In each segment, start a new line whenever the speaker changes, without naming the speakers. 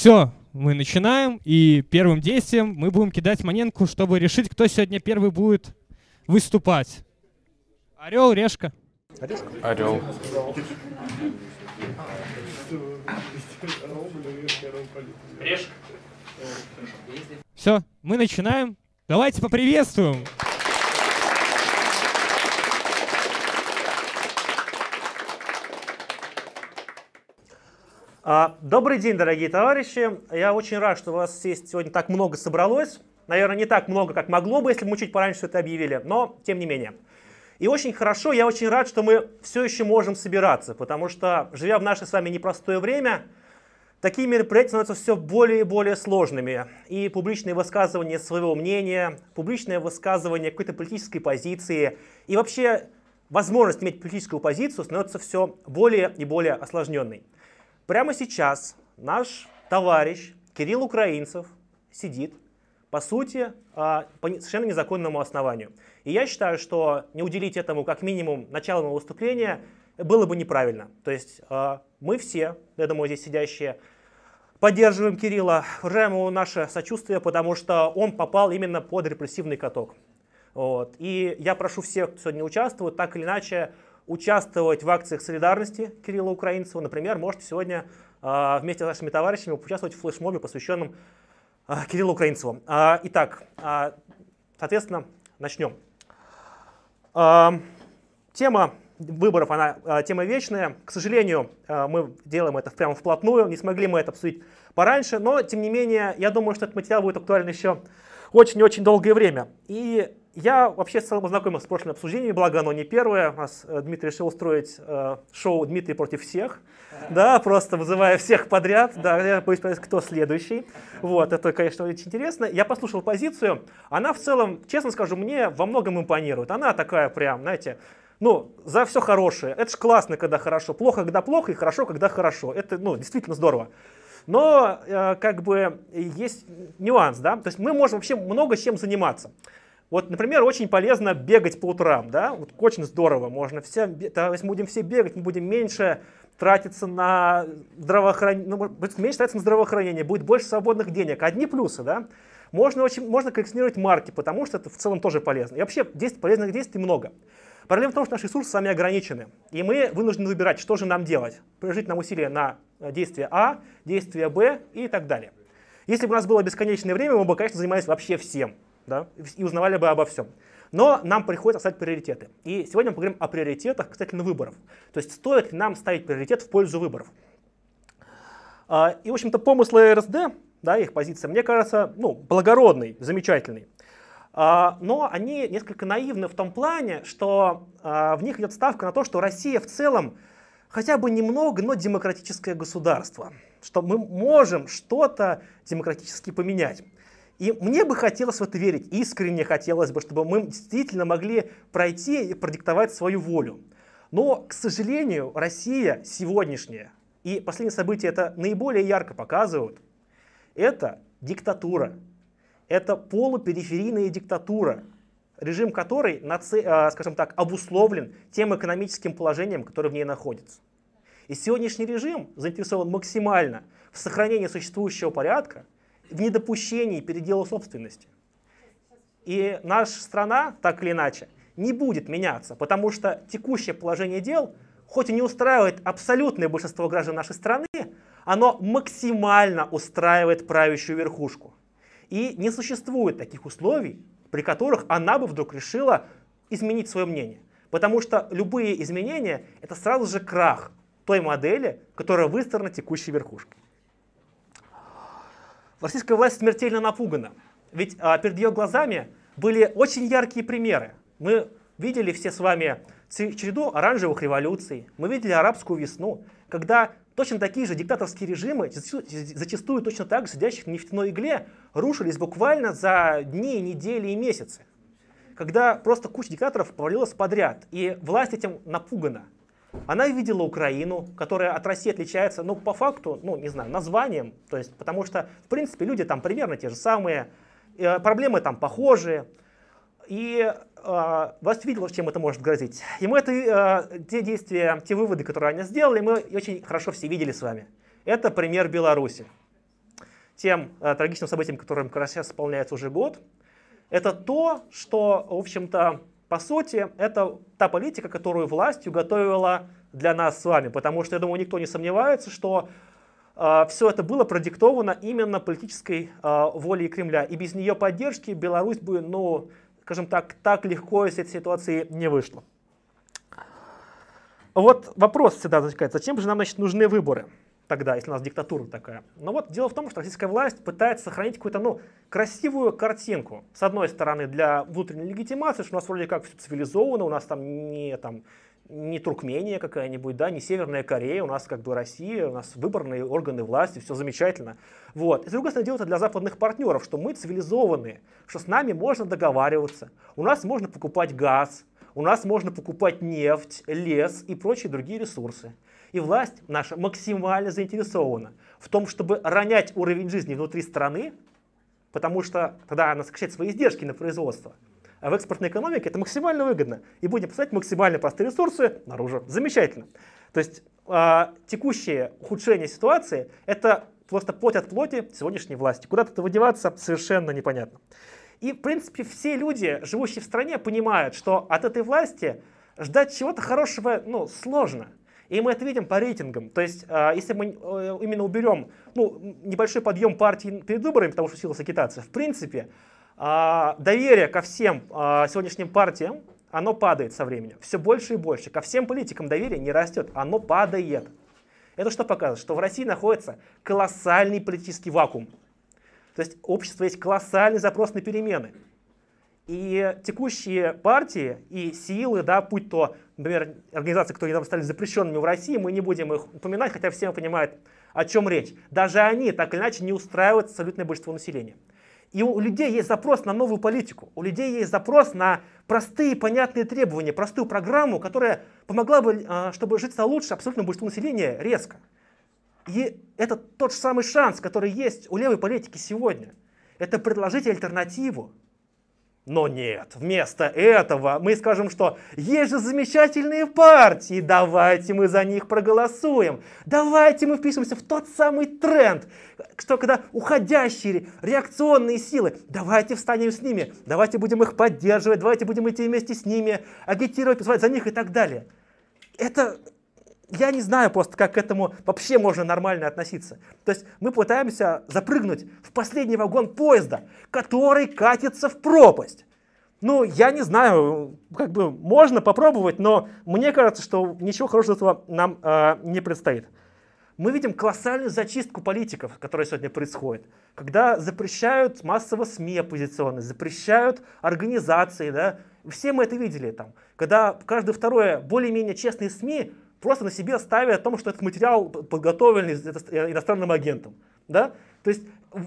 Все, мы начинаем, и первым действием мы будем кидать монетку, чтобы решить, кто сегодня первый будет выступать. Орел, решка.
Орел.
Решка. Все, мы начинаем. Давайте поприветствуем.
Добрый день, дорогие товарищи. Я очень рад, что у вас здесь сегодня так много собралось. Наверное, не так много, как могло бы, если бы мы чуть пораньше это объявили, но тем не менее. И очень хорошо, я очень рад, что мы все еще можем собираться, потому что, живя в наше с вами непростое время, такие мероприятия становятся все более и более сложными. И публичное высказывание своего мнения, публичное высказывание какой-то политической позиции и вообще возможность иметь политическую позицию становится все более и более осложненной. Прямо сейчас наш товарищ Кирилл Украинцев сидит, по сути, по совершенно незаконному основанию. И я считаю, что не уделить этому как минимум начало моего выступления было бы неправильно. То есть мы все, я думаю, здесь сидящие, поддерживаем Кирилла, выражаем ему наше сочувствие, потому что он попал именно под репрессивный каток. Вот. И я прошу всех, кто сегодня участвует, так или иначе участвовать в акциях солидарности Кирилла Украинцева. Например, можете сегодня вместе с нашими товарищами участвовать в флешмобе, посвященном Кириллу Украинцеву. Итак, соответственно, начнем. Тема выборов, она тема вечная. К сожалению, мы делаем это прямо вплотную, не смогли мы это обсудить пораньше, но, тем не менее, я думаю, что этот материал будет актуален еще очень-очень долгое время. И я вообще с целым ознакомился с прошлыми обсуждениями, благо оно не первое. У нас Дмитрий решил устроить шоу «Дмитрий против всех», да, просто вызывая всех подряд. Да, я боюсь понять, кто следующий. Вот, это, конечно, очень интересно. Я послушал позицию. Она в целом, честно скажу, мне во многом импонирует. Она такая прям, знаете, ну, за все хорошее. Это ж классно, когда хорошо. Плохо, когда плохо, и хорошо, когда хорошо. Это, ну, действительно здорово. Но, как бы, есть нюанс, да. То есть мы можем вообще много чем заниматься. Вот, например, очень полезно бегать по утрам, да, вот очень здорово, можно все, если мы будем все бегать, мы будем меньше тратиться на здравоохранение, ну, меньше тратиться на здравоохранение, будет больше свободных денег. Одни плюсы, да, можно коллекционировать марки, потому что это в целом тоже полезно. И вообще полезных действий много. Проблема в том, что наши ресурсы сами ограничены, и мы вынуждены выбирать, что же нам делать. Приложить нам усилия на действие А, действие Б и так далее. Если бы у нас было бесконечное время, мы бы, конечно, занимались вообще всем. Да, и узнавали бы обо всем. Но нам приходится ставить приоритеты. И сегодня мы поговорим о приоритетах касательно выборов. То есть стоит ли нам ставить приоритет в пользу выборов. И, в общем-то, помыслы РСД, да, их позиция, мне кажется, ну, благородный, замечательный. Но они несколько наивны в том плане, что в них идет ставка на то, что Россия в целом хотя бы немного, но демократическое государство. Что мы можем что-то демократически поменять. И мне бы хотелось в это верить, искренне хотелось бы, чтобы мы действительно могли пройти и продиктовать свою волю. Но, к сожалению, Россия сегодняшняя, и последние события это наиболее ярко показывают, это диктатура. Это полупериферийная диктатура, режим которой, скажем так, обусловлен тем экономическим положением, которое в ней находится. И сегодняшний режим заинтересован максимально в сохранении существующего порядка, в недопущении передела собственности. И наша страна, так или иначе, не будет меняться, потому что текущее положение дел, хоть и не устраивает абсолютное большинство граждан нашей страны, оно максимально устраивает правящую верхушку. И не существует таких условий, при которых она бы вдруг решила изменить свое мнение. Потому что любые изменения – это сразу же крах той модели, которая выстроена текущей верхушкой. Российская власть смертельно напугана, ведь перед ее глазами были очень яркие примеры. Мы видели все с вами череду оранжевых революций, мы видели арабскую весну, когда точно такие же диктаторские режимы, зачастую точно так же сидящих на нефтяной игле, рушились буквально за дни, недели и месяцы. Когда просто куча диктаторов повалилась подряд, и власть этим напугана. Она видела Украину, которая от России отличается, ну, по факту, ну, не знаю, названием, то есть, потому что, в принципе, люди там примерно те же самые, проблемы там похожие, и власть видела, чем это может грозить. И мы те действия, те выводы, которые они сделали, мы очень хорошо все видели с вами. Это пример Беларуси. тем трагичным событиям, которым как раз сейчас исполняется уже год, это то, что, в общем-то, по сути, это та политика, которую власть уготовила для нас с вами. Потому что, я думаю, никто не сомневается, что все это было продиктовано именно политической волей Кремля. И без ее поддержки Беларусь бы, ну, скажем так легко из этой ситуации не вышла. Вот вопрос всегда возникает, зачем же нам, значит, нужны выборы тогда, если у нас диктатура такая? Но вот дело в том, что российская власть пытается сохранить какую-то, ну, красивую картинку. С одной стороны, для внутренней легитимации, что у нас вроде как все цивилизовано, у нас там не Туркмения какая-нибудь, да, не Северная Корея, у нас как бы Россия, у нас выборные органы власти, все замечательно. Вот. И с другой стороны, делается для западных партнеров, что мы цивилизованные, что с нами можно договариваться, у нас можно покупать газ, у нас можно покупать нефть, лес и прочие другие ресурсы. И власть наша максимально заинтересована в том, чтобы ронять уровень жизни внутри страны, потому что тогда она сокращает свои издержки на производство. А в экспортной экономике это максимально выгодно. И будем поставить максимально простые ресурсы наружу. Замечательно. То есть текущее ухудшение ситуации — это просто плоть от плоти сегодняшней власти. Куда от этого деваться, совершенно непонятно. И, в принципе, все люди, живущие в стране, понимают, что от этой власти ждать чего-то хорошего, ну, сложно. И мы это видим по рейтингам. То есть, если мы именно уберем, ну, небольшой подъем партий перед выборами, потому что силась агитация, в принципе, доверие ко всем сегодняшним партиям, оно падает со временем. Все больше и больше. Ко всем политикам доверие не растет, оно падает. Это что показывает? Что в России находится колоссальный политический вакуум. То есть общество есть колоссальный запрос на перемены. И текущие партии и силы, да, будь то, например, организации, которые недавно стали запрещенными в России, мы не будем их упоминать, хотя все понимают, о чем речь. Даже они так или иначе не устраивают абсолютное большинство населения. И у людей есть запрос на новую политику, у людей есть запрос на простые понятные требования, простую программу, которая помогла бы, чтобы жить стало лучше абсолютному большинству населения резко. И это тот же самый шанс, который есть у левой политики сегодня. Это предложить альтернативу. Но нет, вместо этого мы скажем, что есть же замечательные партии, давайте мы за них проголосуем, давайте мы впишемся в тот самый тренд, что когда уходящие реакционные силы, давайте встанем с ними, давайте будем их поддерживать, давайте будем идти вместе с ними, агитировать, посылать за них и так далее. Это... Я не знаю просто, как к этому вообще можно нормально относиться. То есть мы пытаемся запрыгнуть в последний вагон поезда, который катится в пропасть. Ну, я не знаю, как бы можно попробовать, но мне кажется, что ничего хорошего этого нам не предстоит. Мы видим колоссальную зачистку политиков, которая сегодня происходит. Когда запрещают массово СМИ оппозиционные, запрещают организации, да, все мы это видели там. Когда каждое второе более-менее честные СМИ просто на себе ставя о том, что этот материал подготовлен иностранным агентом. Да? То есть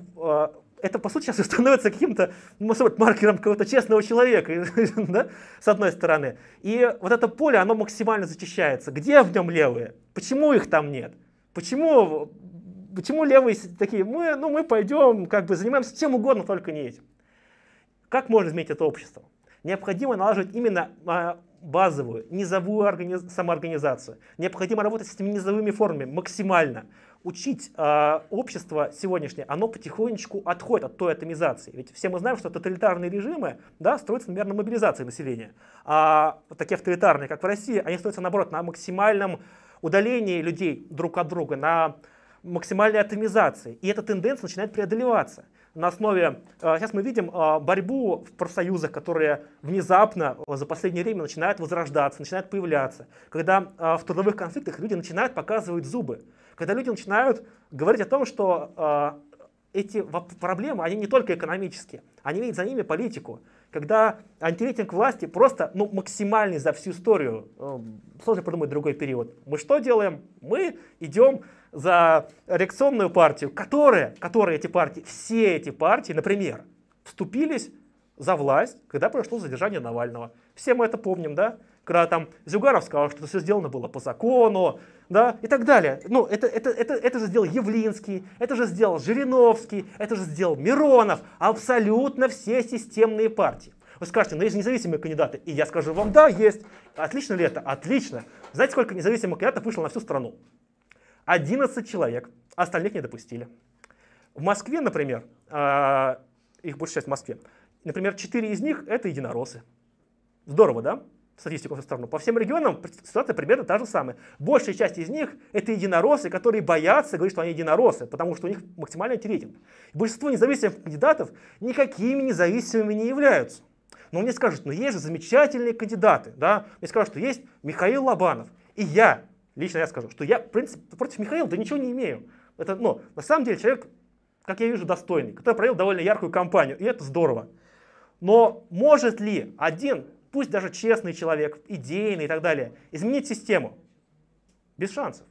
это, по сути, сейчас становится каким-то маркером какого-то честного человека, да? С одной стороны. И вот это поле, оно максимально зачищается. Где в нем левые? Почему их там нет? Почему левые такие? Мы пойдем, как бы занимаемся чем угодно, только не этим. Как можно изменить это общество? Необходимо налаживать именно базовую, низовую самоорганизацию. Необходимо работать с этими низовыми формами максимально. Учить общество сегодняшнее, оно потихонечку отходит от той атомизации. Ведь все мы знаем, что тоталитарные режимы, да, строятся, например, на мобилизации населения. А такие авторитарные, как в России, они строятся, наоборот, на максимальном удалении людей друг от друга, на максимальной атомизации. И эта тенденция начинает преодолеваться. На основе, сейчас мы видим борьбу в профсоюзах, которые внезапно за последнее время начинают возрождаться, начинают появляться. Когда в трудовых конфликтах люди начинают показывать зубы. Когда люди начинают говорить о том, что эти проблемы, они не только экономические, они видят за ними политику. Когда антирейтинг власти просто максимальный за всю историю, сложно придумать другой период. Мы что делаем? Мы идем за реакционную партию, которые эти партии, все эти партии, например, вступились за власть, когда произошло задержание Навального. Все мы это помним, да? Когда там Зюганов сказал, что все сделано было по закону, да, и так далее. Ну, это же сделал Явлинский, это же сделал Жириновский, это же сделал Миронов, абсолютно все системные партии. Вы скажете, есть независимые кандидаты, и я скажу вам, да, есть. Отлично ли это? Отлично. Знаете, сколько независимых кандидатов вышло на всю страну? 11 человек, остальных не допустили. В Москве, например, их большая часть в Москве, например, 4 из них — это единороссы. Здорово, да? Статистику в сторону. По всем регионам ситуация примерно та же самая. Большая часть из них — это единороссы, которые боятся говорить, что они единороссы, потому что у них максимально антирейтинг. Большинство независимых кандидатов никакими независимыми не являются. Но мне скажут, есть же замечательные кандидаты. Да? Мне скажут, что есть Михаил Лобанов. И лично я скажу, что я, в принципе, против Михаила ничего не имею. Это, на самом деле, человек, как я вижу, достойный, который провел довольно яркую кампанию, и это здорово. Но может ли один, пусть даже честный человек, идейный и так далее, изменить систему? Без шансов.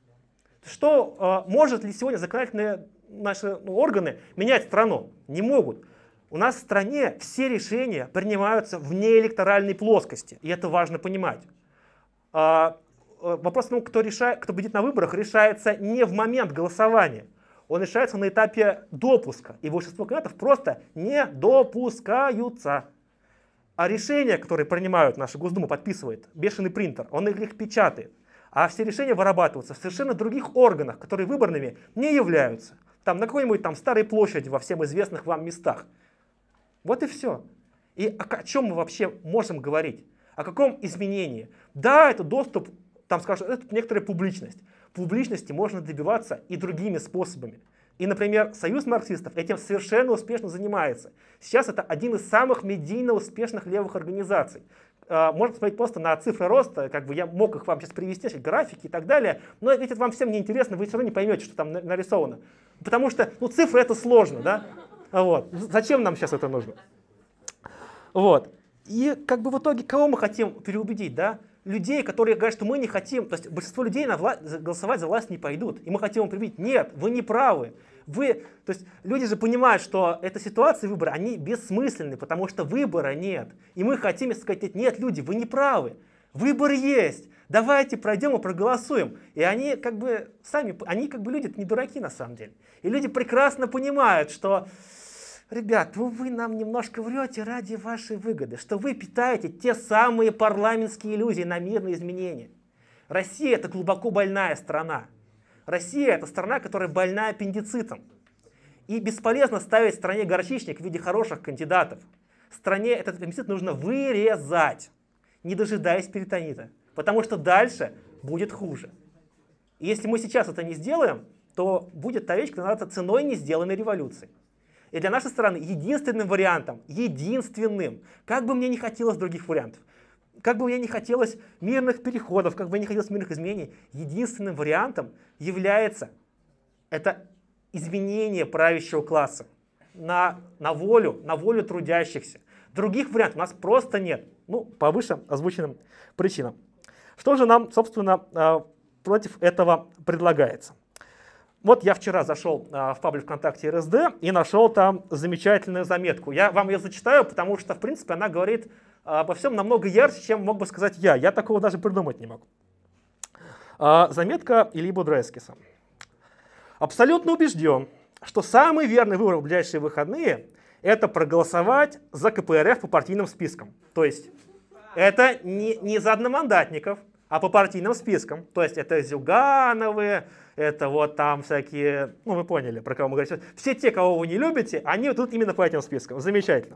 Может ли сегодня законодательные наши органы менять страну? Не могут. У нас в стране все решения принимаются в неэлекторальной плоскости, и это важно понимать. Вопрос, кто победит на выборах, решается не в момент голосования. Он решается на этапе допуска. И большинство кандидатов просто не допускаются. А решения, которые принимают наша Госдума, подписывает бешеный принтер, он их печатает. А все решения вырабатываются в совершенно других органах, которые выборными не являются. Там на какой-нибудь Старой площади во всем известных вам местах. Вот и все. И о чем мы вообще можем говорить? О каком изменении? Да, это доступ, скажут, это некоторая публичность. Публичности можно добиваться и другими способами. И, например, Союз марксистов этим совершенно успешно занимается. Сейчас это один из самых медийно успешных левых организаций. Можно посмотреть просто на цифры роста, я мог их вам сейчас привести, графики и так далее, но это вам всем не интересно, вы все равно не поймете, что там нарисовано. Потому что цифры это сложно, да? Зачем нам сейчас это нужно? И в итоге кого мы хотим переубедить, да? Людей, которые говорят, что мы не хотим, то есть большинство людей голосовать за власть не пойдут, и мы хотим им привить. Нет, вы не правы. То есть люди же понимают, что эта ситуация выбора, они бессмысленны, потому что выбора нет. И мы хотим сказать, нет, люди, вы не правы. Выбор есть. Давайте пройдем и проголосуем. И они люди не дураки на самом деле. И люди прекрасно понимают, что ребят, вы нам немножко врете ради вашей выгоды, что вы питаете те самые парламентские иллюзии на мирные изменения. Россия — это глубоко больная страна. Россия — это страна, которая больна аппендицитом. И бесполезно ставить стране горчичник в виде хороших кандидатов. Стране этот аппендицит нужно вырезать, не дожидаясь перитонита, потому что дальше будет хуже. И если мы сейчас это не сделаем, то будет та вещь, которая называется ценой не сделанной революции. И для нашей страны единственным вариантом, как бы мне не хотелось других вариантов, как бы мне не хотелось мирных переходов, как бы мне не хотелось мирных изменений, единственным вариантом является это изменение правящего класса на волю трудящихся. Других вариантов у нас просто нет, по выше озвученным причинам. Что же нам, собственно, против этого предлагается? Я вчера зашел в паблик ВКонтакте РСД и нашел там замечательную заметку. Я вам ее зачитаю, потому что, в принципе, она говорит обо всем намного ярче, чем мог бы сказать я. Я такого даже придумать не могу. Заметка Ильи Будрайскиса. Абсолютно убежден, что самый верный выбор в ближайшие выходные — это проголосовать за КПРФ по партийным спискам. То есть это не за одномандатников, а по партийным спискам. То есть это Зюгановы, это там всякие, вы поняли, про кого мы говорим. Все те, кого вы не любите, они тут именно по этим спискам. Замечательно.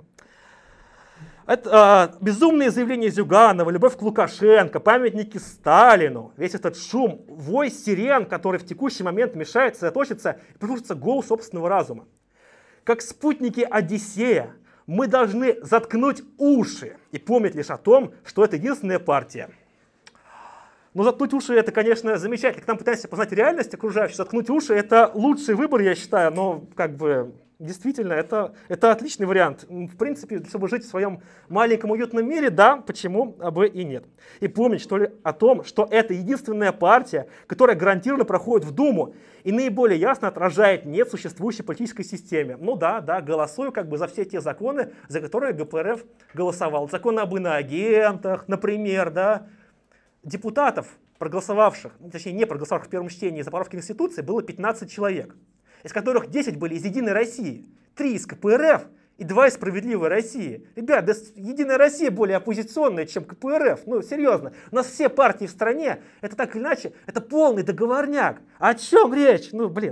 Это безумные заявления Зюганова, любовь к Лукашенко, памятники Сталину, весь этот шум, вой сирен, который в текущий момент мешает сосредоточиться и прислушаться к голосу собственного разума. Как спутники Одиссея, мы должны заткнуть уши и помнить лишь о том, что это единственная партия. Но заткнуть уши — это, конечно, замечательно. Когда мы пытаемся познать реальность окружающую, заткнуть уши — это лучший выбор, я считаю, но действительно, это отличный вариант. В принципе, чтобы жить в своем маленьком уютном мире, да, почему бы и нет. И помнить о том, что это единственная партия, которая гарантированно проходит в Думу и наиболее ясно отражает нет существующей политической системе. Голосую за все те законы, за которые ГПРФ голосовал. Законы об иноагентах, например, да. Депутатов, проголосовавших, точнее не проголосовавших в первом чтении за поправки Конституции, было 15 человек, из которых 10 были из «Единой России», 3 из КПРФ и 2 из «Справедливой России». Ребят, да «Единая Россия» более оппозиционная, чем КПРФ. Серьезно. У нас все партии в стране, это так или иначе, это полный договорняк. О чем речь?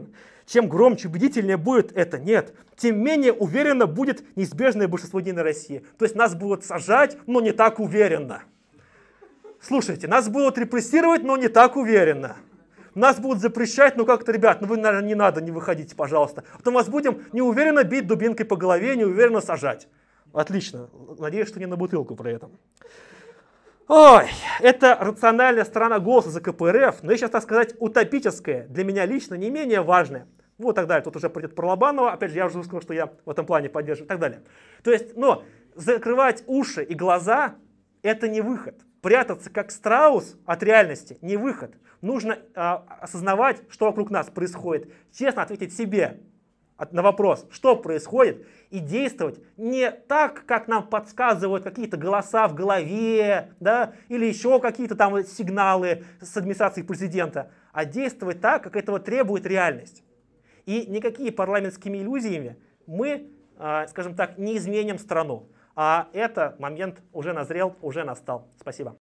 чем громче, убедительнее будет это. Нет, тем менее уверенно будет неизбежное большинство Единой России. То есть нас будут сажать, но не так уверенно. Слушайте, нас будут репрессировать, но не так уверенно. Нас будут запрещать, ну как-то, ребят, ну вы, наверное, не надо, не выходите, пожалуйста. А то мы вас будем неуверенно бить дубинкой по голове, неуверенно сажать. Отлично. Надеюсь, что не на бутылку при этом. Ой, это рациональная сторона голоса за КПРФ, но я сейчас, так сказать, утопическая, для меня лично не менее важная. Вот так далее. Тут уже придет про Лобанова. Опять же, я уже сказал, что я в этом плане поддерживаю и так далее. То есть, но закрывать уши и глаза – это не выход. Прятаться как страус от реальности – не выход. Нужно осознавать, что вокруг нас происходит, честно ответить себе на вопрос, что происходит, и действовать не так, как нам подсказывают какие-то голоса в голове, да, или еще какие-то там сигналы с администрации президента, а действовать так, как этого требует реальность. И никакими парламентскими иллюзиями мы, скажем так, не изменим страну. А этот момент уже назрел, уже настал. Спасибо.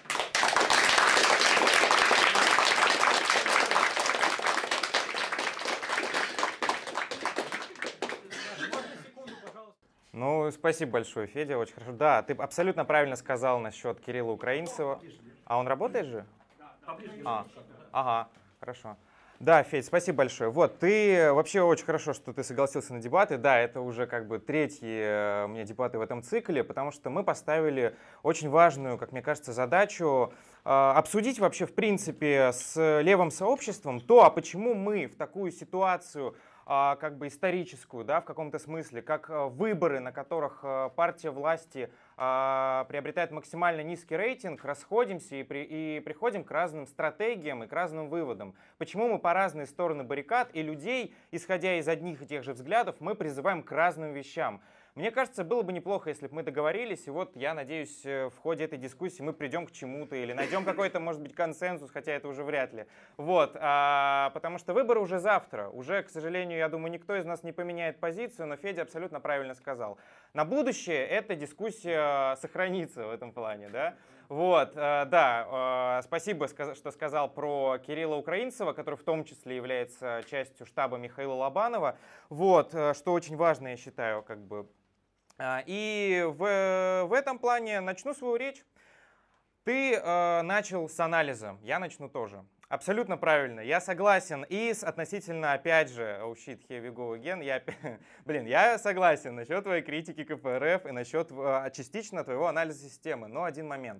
Ну, спасибо большое, Федя, очень хорошо. Да, ты абсолютно правильно сказал насчет Кирилла Украинцева. А он работает же? Ага, хорошо. Да, Федь, спасибо большое. Вот, ты вообще очень хорошо, что ты согласился на дебаты. Да, это уже как бы третьи у меня дебаты в этом цикле, потому что мы поставили очень важную, как мне кажется, задачу обсудить вообще, в принципе, с левым сообществом то, а почему мы в такую ситуацию как бы историческую, да, в каком-то смысле, как выборы, на которых партия власти приобретает максимально низкий рейтинг, расходимся и приходим к разным стратегиям и к разным выводам. Почему мы по разные стороны баррикад и людей, исходя из одних и тех же взглядов, мы призываем к разным вещам. Мне кажется, было бы неплохо, если бы мы договорились, и вот я надеюсь, в ходе этой дискуссии мы придем к чему-то или найдем какой-то, может быть, консенсус, хотя это уже вряд ли. Вот, потому что выборы уже завтра. Уже, к сожалению, я думаю, никто из нас не поменяет позицию, но Федя абсолютно правильно сказал. На будущее эта дискуссия сохранится в этом плане, да? Вот, да, спасибо, что сказал про Кирилла Украинцева, который в том числе является частью штаба Михаила Лобанова. Вот, что очень важно, я считаю, как бы. И в этом плане начну свою речь. Ты начал с анализа, я начну тоже. Абсолютно правильно, я согласен и относительно, опять же, oh shit, here we go again, я согласен насчет твоей критики КПРФ и насчет частично твоего анализа системы, но один момент.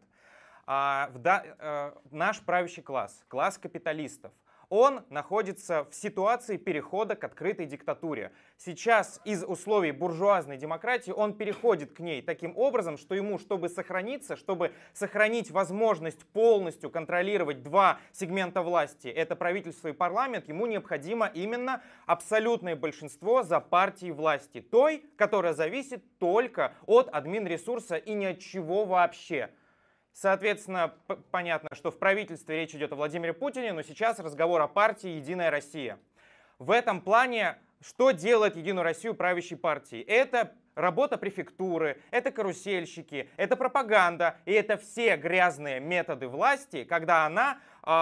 Наш правящий класс, класс капиталистов, он находится в ситуации перехода к открытой диктатуре. Сейчас из условий буржуазной демократии он переходит к ней таким образом, что ему, чтобы сохраниться, чтобы сохранить возможность полностью контролировать два сегмента власти, это правительство и парламент, ему необходимо именно абсолютное большинство за партией власти, той, которая зависит только от админресурса и ни от чего вообще. Соответственно, понятно, что в правительстве речь идет о Владимире Путине, но сейчас разговор о партии «Единая Россия». В этом плане, что делает «Единую Россию» правящей партией? Это работа префектуры, это карусельщики, это пропаганда, и это все грязные методы власти, когда она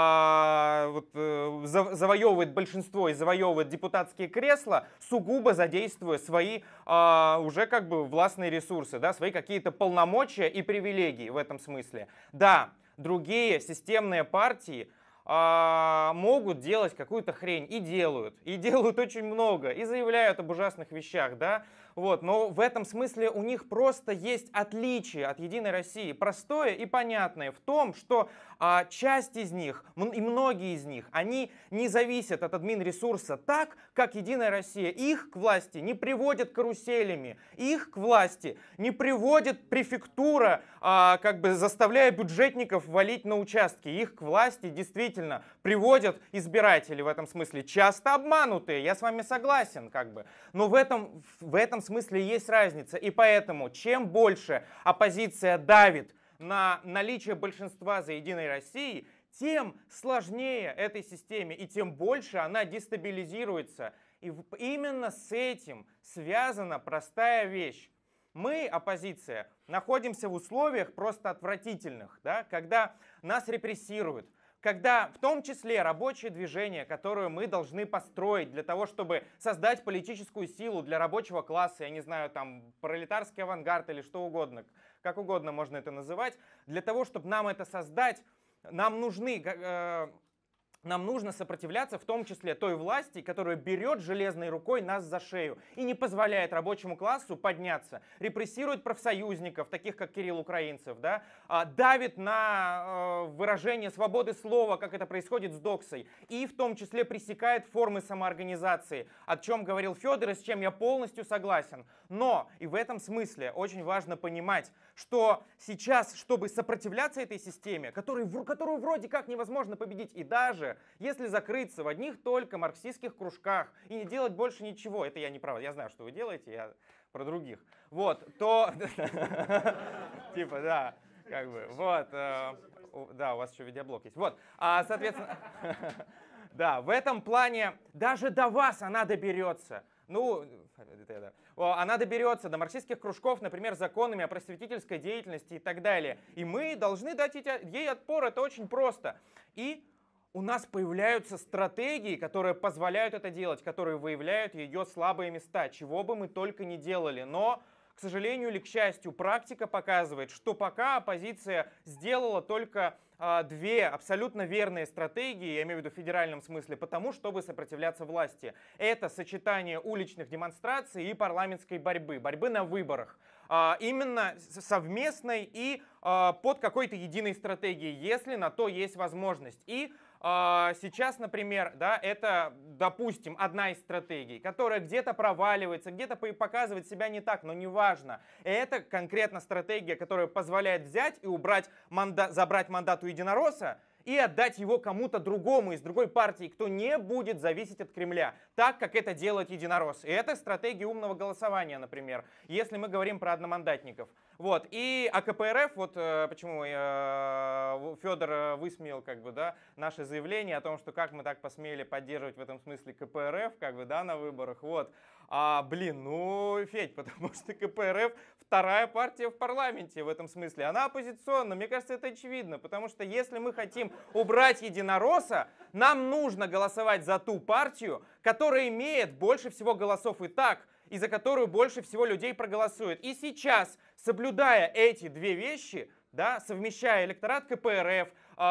завоевывает большинство и завоевывает депутатские кресла, сугубо задействуя свои уже как бы властные ресурсы, да, свои какие-то полномочия и привилегии в этом смысле. Да, другие системные партии могут делать какую-то хрень и делают очень много, и заявляют об ужасных вещах, да, вот, но в этом смысле у них просто есть отличие от Единой России, простое и понятное в том, что часть из них и многие из них, они не зависят от админресурса так, как Единая Россия. Их к власти не приводят каруселями, их к власти не приводит префектура, как бы заставляя бюджетников валить на участки. Их к власти действительно приводят избиратели в этом смысле, часто обманутые, я с вами согласен, как бы. Но в этом смысле есть разница. И поэтому, чем больше оппозиция давит на наличие большинства за Единой Россией, тем сложнее этой системе и тем больше она дестабилизируется. И именно с этим связана простая вещь. Мы, оппозиция, находимся в условиях просто отвратительных, да, когда нас репрессируют, когда в том числе рабочее движение, которое мы должны построить для того, чтобы создать политическую силу для рабочего класса, я не знаю, там, пролетарский авангард или что угодно, как угодно можно это называть, для того, чтобы нам это создать, нам нужно сопротивляться в том числе той власти, которая берет железной рукой нас за шею и не позволяет рабочему классу подняться, репрессирует профсоюзников, таких как Кирилл Украинцев, да, давит на выражение свободы слова, как это происходит с Доксой, и в том числе пресекает формы самоорганизации, о чем говорил Федор и с чем я полностью согласен. Но и в этом смысле очень важно понимать, что сейчас, чтобы сопротивляться этой системе, которую вроде как невозможно победить, и даже если закрыться в одних только марксистских кружках и не делать больше ничего, это я не прав, я знаю, что вы делаете, я про других, вот, то, типа, да, как бы, вот, да, у вас еще видеоблог есть, вот, соответственно, да, в этом плане даже до вас она доберется. Ну, она доберется до марксистских кружков, например, законами о просветительской деятельности и так далее. И мы должны дать ей отпор, это очень просто. И у нас появляются стратегии, которые позволяют это делать, которые выявляют ее слабые места, чего бы мы только не делали. Но, к сожалению или к счастью, практика показывает, что пока оппозиция сделала только две абсолютно верные стратегии, я имею в виду в федеральном смысле, потому чтобы сопротивляться власти. Это сочетание уличных демонстраций и парламентской борьбы, борьбы на выборах. Именно совместной и под какой-то единой стратегией, если на то есть возможность. И сейчас, например, да, это, допустим, одна из стратегий, которая где-то проваливается, где-то показывает себя не так, но неважно. Это конкретно стратегия, которая позволяет взять и забрать мандат у единоросса и отдать его кому-то другому из другой партии, кто не будет зависеть от Кремля, так как это делает единорос. И это стратегия умного голосования, например, если мы говорим про одномандатников. Вот. И КПРФ, вот почему Федор высмеял как бы, да, наше заявление о том, что как мы так посмели поддерживать в этом смысле КПРФ как бы, да, на выборах. Вот. Ну, Федь, потому что КПРФ вторая партия в парламенте в этом смысле. Она оппозиционна, мне кажется, это очевидно, потому что если мы хотим убрать единоросса, нам нужно голосовать за ту партию, которая имеет больше всего голосов и так, и за которую больше всего людей проголосует. И сейчас, соблюдая эти две вещи, да, совмещая электорат КПРФ,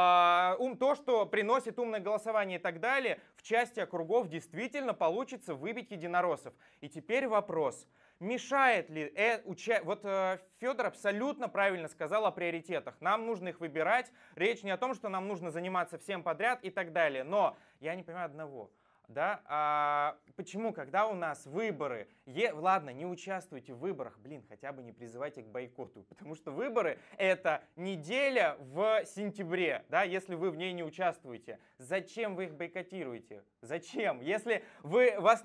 то, что приносит умное голосование и так далее, в части округов действительно получится выбить единороссов. И теперь вопрос. Мешает ли вот Федор абсолютно правильно сказал о приоритетах. Нам нужно их выбирать. Речь не о том, что нам нужно заниматься всем подряд и так далее. Но я не понимаю одного. Да? Почему, когда у нас выборы, ладно, не участвуйте в выборах, хотя бы не призывайте к бойкоту, потому что выборы это неделя в сентябре, да, если вы в ней не участвуете. Зачем вы их бойкотируете? Зачем? Если у вас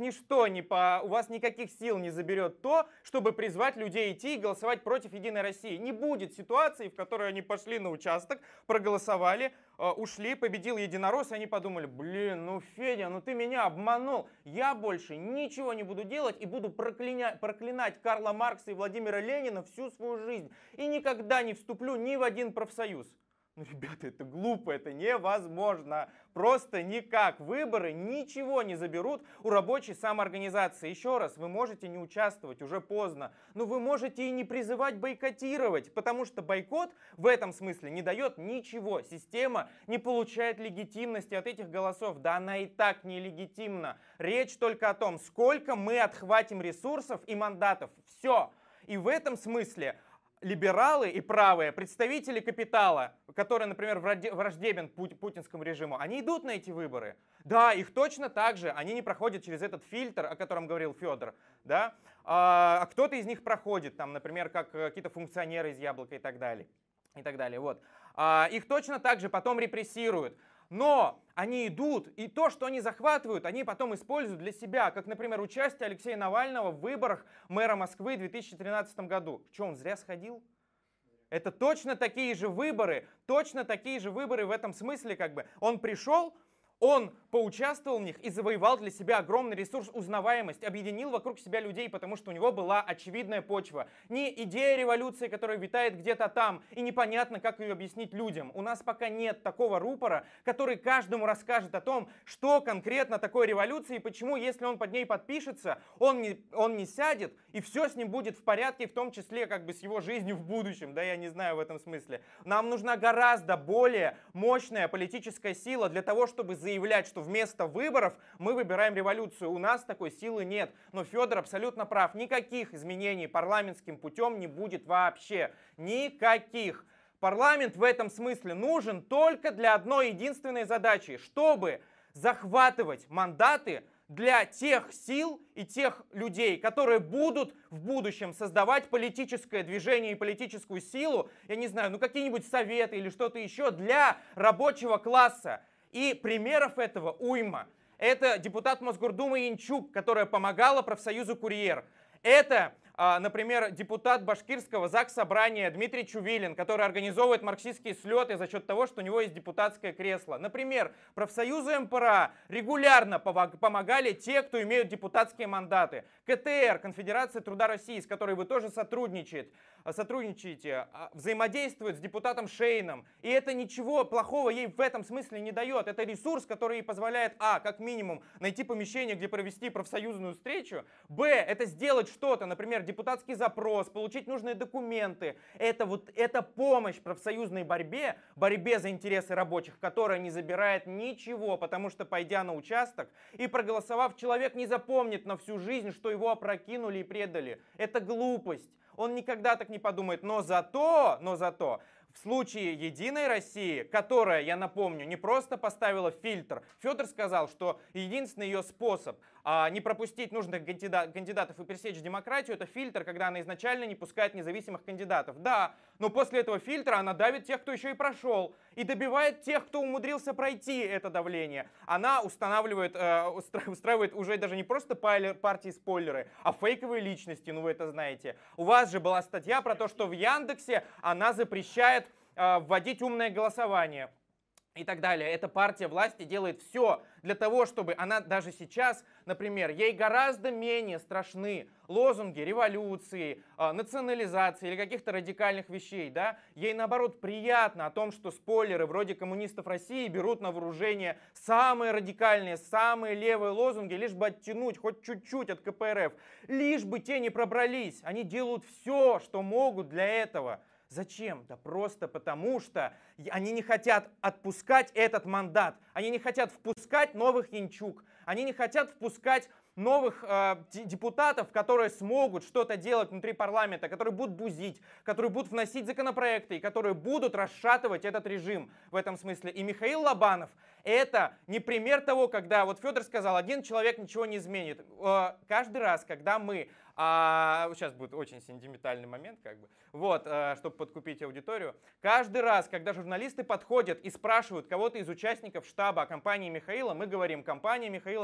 никаких сил не заберет то, чтобы призвать людей идти и голосовать против Единой России. Не будет ситуации, в которой они пошли на участок, проголосовали, ушли, победил единорос, и они подумали, Федя, ты меня обманул, я больше ничего не буду делать и буду проклинать Карла Маркса и Владимира Ленина всю свою жизнь и никогда не вступлю ни в один профсоюз. Ребята, это глупо, это невозможно. Просто никак. Выборы ничего не заберут у рабочей самоорганизации. Еще раз, вы можете не участвовать, уже поздно. Но вы можете и не призывать бойкотировать, потому что бойкот в этом смысле не дает ничего. Система не получает легитимности от этих голосов. Да она и так нелегитимна. Речь только о том, сколько мы отхватим ресурсов и мандатов. Все. И в этом смысле либералы и правые, представители капитала, который, например, враждебен путинскому режиму, они идут на эти выборы. Да, их точно так же, они не проходят через этот фильтр, о котором говорил Федор. Да? А кто-то из них проходит, там, например, как какие-то функционеры из Яблока и так далее. Вот. Их точно так же потом репрессируют. Но они идут, и то, что они захватывают, они потом используют для себя, как, например, участие Алексея Навального в выборах мэра Москвы в 2013 году. Что, он зря сходил? Это точно такие же выборы в этом смысле, как бы. Он пришел, Он поучаствовал в них и завоевал для себя огромный ресурс узнаваемость, объединил вокруг себя людей, потому что у него была очевидная почва. Не идея революции, которая витает где-то там, и непонятно, как ее объяснить людям. У нас пока нет такого рупора, который каждому расскажет о том, что конкретно такое революция, и почему, если он под ней подпишется, он не сядет, и все с ним будет в порядке, в том числе как бы с его жизнью в будущем, да, я не знаю в этом смысле. Нам нужна гораздо более мощная политическая сила для того, чтобы заявлять, что вместо выборов мы выбираем революцию. У нас такой силы нет. Но Федор абсолютно прав. Никаких изменений парламентским путем не будет вообще. Никаких. Парламент в этом смысле нужен только для одной единственной задачи, чтобы захватывать мандаты для тех сил и тех людей, которые будут в будущем создавать политическое движение и политическую силу, я не знаю, ну какие-нибудь советы или что-то еще для рабочего класса. И примеров этого уйма. Это депутат Мосгордумы Янчук, которая помогала профсоюзу «Курьер». Это, например, депутат башкирского заксобрания Дмитрий Чувилин, который организовывает марксистские слеты за счет того, что у него есть депутатское кресло. Например, профсоюзу МПРА регулярно помогали те, кто имеют депутатские мандаты. КТР, Конфедерация труда России, с которой вы тоже сотрудничаете, взаимодействует с депутатом Шейном. И это ничего плохого ей в этом смысле не дает. Это ресурс, который ей позволяет, как минимум, найти помещение, где провести профсоюзную встречу, это сделать что-то, например, депутатский запрос, получить нужные документы. Это помощь профсоюзной борьбе за интересы рабочих, которая не забирает ничего, потому что, пойдя на участок и проголосовав, человек не запомнит на всю жизнь, что его опрокинули и предали. Это глупость. Он никогда так не подумает. Но зато в случае Единой России, которая, я напомню, не просто поставила фильтр, Федор сказал, что единственный ее способ не пропустить нужных кандидатов и пресечь демократию, это фильтр, когда она изначально не пускает независимых кандидатов. Да, но после этого фильтра она давит тех, кто еще и прошел, и добивает тех, кто умудрился пройти это давление. Она устраивает уже даже не просто партии-спойлеры, а фейковые личности, ну вы это знаете. У вас же была статья про то, что в Яндексе она запрещает вводить умное голосование и так далее. Эта партия власти делает все для того, чтобы она даже сейчас, например, ей гораздо менее страшны лозунги революции, национализации или каких-то радикальных вещей. Да? Ей наоборот приятно о том, что спойлеры вроде коммунистов России берут на вооружение самые радикальные, самые левые лозунги, лишь бы оттянуть хоть чуть-чуть от КПРФ, лишь бы те не пробрались. Они делают все, что могут для этого. Зачем? Да просто потому, что они не хотят отпускать этот мандат. Они не хотят впускать новых Янчук. Они не хотят впускать новых депутатов, которые смогут что-то делать внутри парламента, которые будут бузить, которые будут вносить законопроекты и которые будут расшатывать этот режим в этом смысле. И Михаил Лобанов — это не пример того, когда вот Федор сказал, один человек ничего не изменит. Каждый раз, когда мы... сейчас будет очень сентиментальный момент, чтобы подкупить аудиторию. Каждый раз, когда журналисты подходят и спрашивают кого-то из участников штаба о компании Михаила, мы говорим: компания Михаила,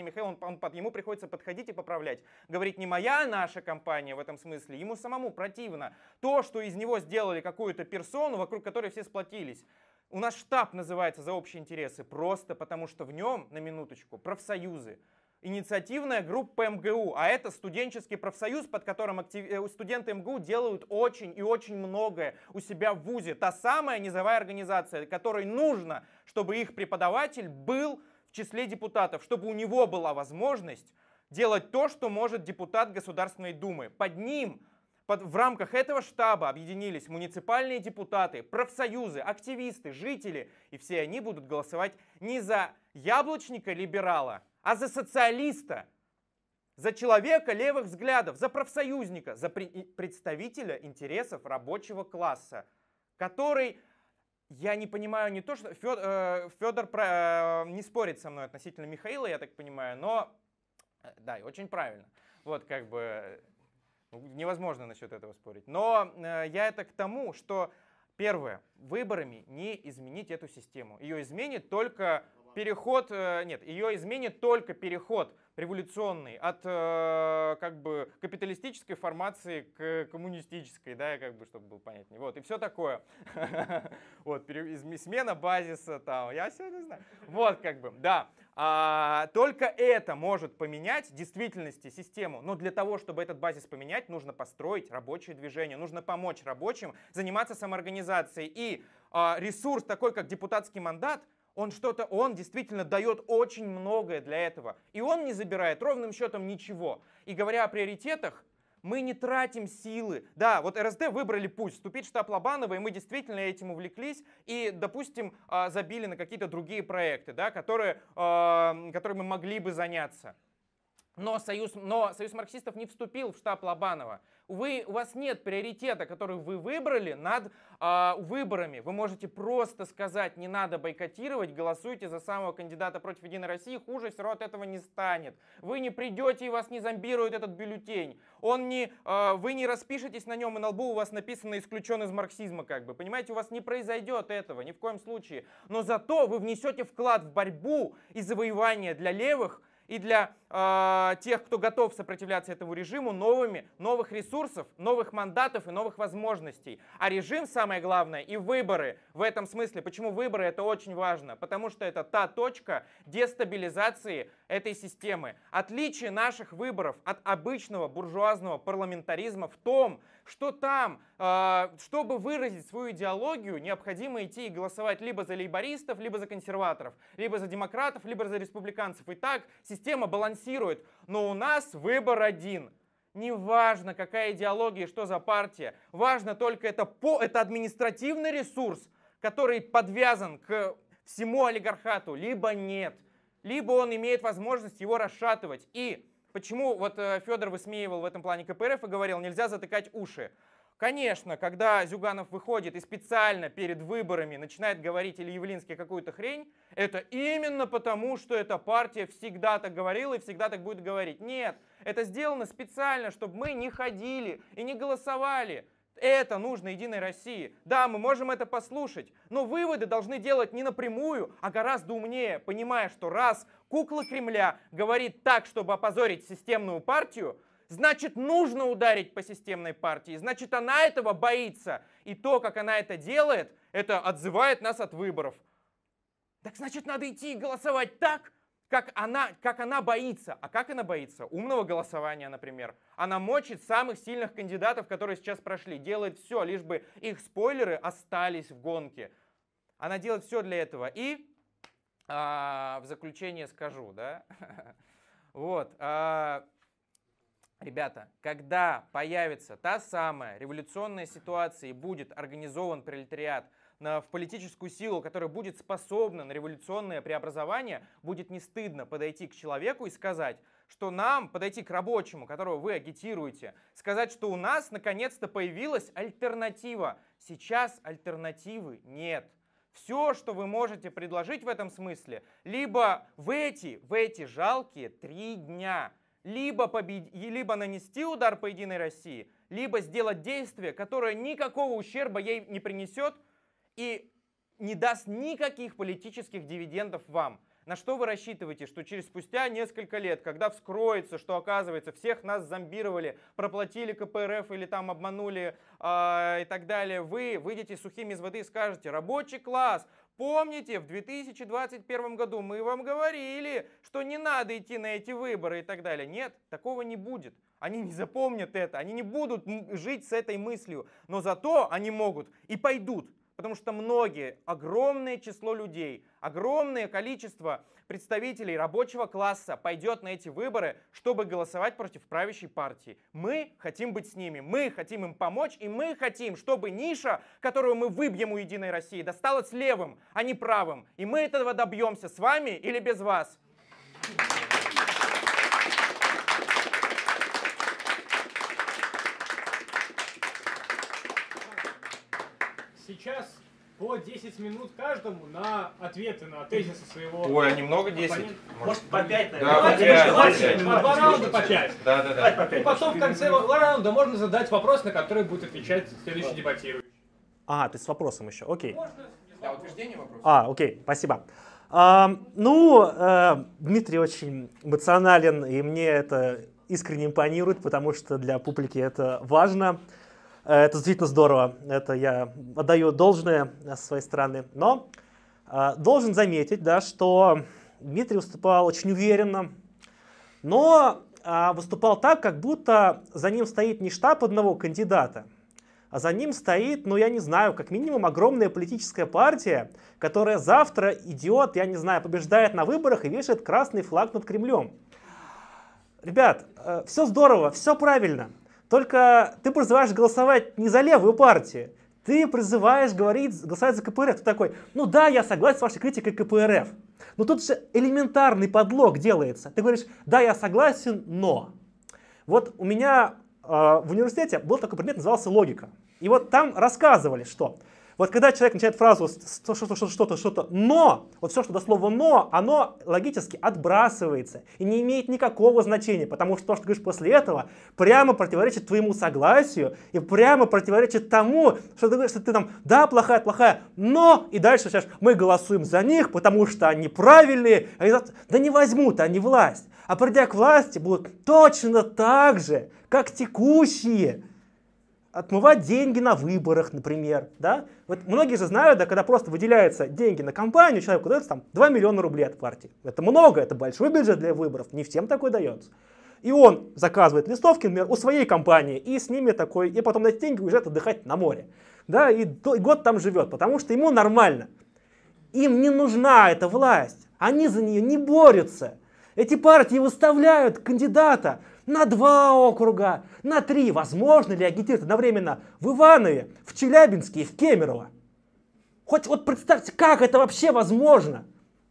ему приходится подходить и поправлять. Говорить не моя, а наша компания в этом смысле. Ему самому противно то, что из него сделали какую-то персону, вокруг которой все сплотились. У нас штаб называется «За общие интересы» просто потому, что в нем, на минуточку, профсоюзы. Инициативная группа МГУ, а это студенческий профсоюз, под которым студенты МГУ делают очень и очень многое у себя в вузе. Та самая низовая организация, которой нужно, чтобы их преподаватель был в числе депутатов, чтобы у него была возможность делать то, что может депутат Государственной Думы. Под ним, в рамках этого штаба объединились муниципальные депутаты, профсоюзы, активисты, жители, и все они будут голосовать не за яблочника-либерала, а за социалиста, за человека левых взглядов, за профсоюзника, за представителя интересов рабочего класса, который, я не понимаю, не то, что Федор не спорит со мной относительно Михаила, я так понимаю, но, да, и очень правильно, невозможно насчет этого спорить. Но я это к тому, что, первое, выборами не изменить эту систему. Ее изменит только переход, нет, ее изменит только переход революционный от как бы капиталистической формации к коммунистической, да, как бы, чтобы было понятнее. Вот, и все такое. Вот, смена базиса там, я все не знаю. Вот, как бы, да. Только это может поменять в действительности систему. Но для того, чтобы этот базис поменять, нужно построить рабочее движение, нужно помочь рабочим заниматься самоорганизацией. И ресурс такой, как депутатский мандат, он действительно дает очень многое для этого. И он не забирает ровным счетом ничего. И говоря о приоритетах, мы не тратим силы. Да, вот РСД выбрали путь вступить в штаб Лобанова, и мы действительно этим увлеклись и, допустим, забили на какие-то другие проекты, да, которыми мы могли бы заняться. Но Союз марксистов не вступил в штаб Лобанова. Увы, у вас нет приоритета, который вы выбрали над выборами. Вы можете просто сказать, не надо бойкотировать, голосуйте за самого кандидата против Единой России, хуже все равно от этого не станет. Вы не придете и вас не зомбирует этот бюллетень. Вы не распишетесь на нем, и на лбу у вас написано «исключен из марксизма», как бы. Понимаете, у вас не произойдет этого ни в коем случае. Но зато вы внесете вклад в борьбу и завоевание для левых, и для тех, кто готов сопротивляться этому режиму, новых ресурсов, новых мандатов и новых возможностей. А режим, самое главное, и выборы в этом смысле. Почему выборы? Это очень важно. Потому что это та точка дестабилизации этой системы. Отличие наших выборов от обычного буржуазного парламентаризма в том, что там, чтобы выразить свою идеологию, необходимо идти и голосовать либо за лейбористов, либо за консерваторов, либо за демократов, либо за республиканцев. И так система балансирует. Но у нас выбор один. Неважно, какая идеология, что за партия. Важно только это административный ресурс, который подвязан к всему олигархату, либо нет. Либо он имеет возможность его расшатывать. И почему вот Федор высмеивал в этом плане КПРФ и говорил, нельзя затыкать уши. Конечно, когда Зюганов выходит и специально перед выборами начинает говорить или Явлинский какую-то хрень, это именно потому, что эта партия всегда так говорила и всегда так будет говорить. Нет, это сделано специально, чтобы мы не ходили и не голосовали. Это нужно Единой России. Да, мы можем это послушать, но выводы должны делать не напрямую, а гораздо умнее, понимая, что раз кукла Кремля говорит так, чтобы опозорить системную партию, значит, нужно ударить по системной партии, значит, она этого боится. И то, как она это делает, это отзывает нас от выборов. Так значит, надо идти и голосовать так, как она боится. А как она боится? Умного голосования, например. Она мочит самых сильных кандидатов, которые сейчас прошли. Делает все, лишь бы их спойлеры остались в гонке. Она делает все для этого. И в заключение скажу, да, вот. Ребята, когда появится та самая революционная ситуация и будет организован пролетариат в политическую силу, которая будет способна на революционное преобразование, будет не стыдно подойти к человеку и сказать, что нам, подойти к рабочему, которого вы агитируете, сказать, что у нас наконец-то появилась альтернатива. Сейчас альтернативы нет. Все, что вы можете предложить в этом смысле, либо в эти жалкие 3 дня, либо нанести удар по Единой России, либо сделать действие, которое никакого ущерба ей не принесет и не даст никаких политических дивидендов вам. На что вы рассчитываете, что спустя несколько лет, когда вскроется, что оказывается всех нас зомбировали, проплатили КПРФ или там обманули и так далее, вы выйдете сухими из воды и скажете: рабочий класс, помните, в 2021 году мы вам говорили, что не надо идти на эти выборы и так далее. Нет, такого не будет. Они не запомнят это, они не будут жить с этой мыслью, но зато они могут и пойдут. Потому что огромное число людей, огромное количество представителей рабочего класса пойдет на эти выборы, чтобы голосовать против правящей партии. Мы хотим быть с ними, мы хотим им помочь, и мы хотим, чтобы ниша, которую мы выбьем у Единой России, досталась левым, а не правым. И мы этого добьемся с вами или без вас.
Сейчас по 10 минут каждому на ответы на тезисы своего...
Ой, а немного 10?
Может, по 5, наверное.
Да, по 5.
2 раунда по 5.
Да.
И потом в конце раунда можно задать вопрос, на который будет отвечать следующий дебатирующий.
Ты с вопросом еще, окей.
Можно,
Да, утверждение вопроса.
Окей, спасибо. Дмитрий очень эмоционален, и мне это искренне импонирует, потому что для публики это важно. Это действительно здорово. Это я отдаю должное со своей стороны. Но должен заметить, да, что Дмитрий выступал очень уверенно, но выступал так, как будто за ним стоит не штаб одного кандидата, а за ним стоит, я не знаю, как минимум огромная политическая партия, которая завтра идет, я не знаю, побеждает на выборах и вешает красный флаг над Кремлем. Ребят, все здорово, все правильно, только ты призываешь голосовать не за левую партию, ты призываешь голосовать за КПРФ. Ты такой, да, я согласен с вашей критикой КПРФ, но тут же элементарный подлог делается. Ты говоришь, да, я согласен, но. Вот у меня в университете был такой предмет, назывался логика. И вот там рассказывали, что вот когда человек начинает фразу что-то, но, вот все, что до слова но, оно логически отбрасывается и не имеет никакого значения, потому что то, что ты говоришь после этого, прямо противоречит твоему согласию и прямо противоречит тому, что ты говоришь, что ты там, да, плохая, но, и дальше сейчас мы голосуем за них, потому что они правильные, да не возьмут они власть, а придя к власти будут точно так же, как текущие, отмывать деньги на выборах, например. Да? Вот многие же знают, да, когда просто выделяются деньги на кампанию, человеку дается там 2 миллиона рублей от партии. Это много, это большой бюджет для выборов, не всем такой дается. И он заказывает листовки, например, у своей компании, и с ними такой, и потом на эти деньги уезжает отдыхать на море. Да, и год там живет, потому что ему нормально. Им не нужна эта власть, они за нее не борются. Эти партии выставляют кандидата на 2 округа, на 3. Возможно ли агитировать одновременно в Иванове, в Челябинске и в Кемерово? Хоть вот представьте, как это вообще возможно?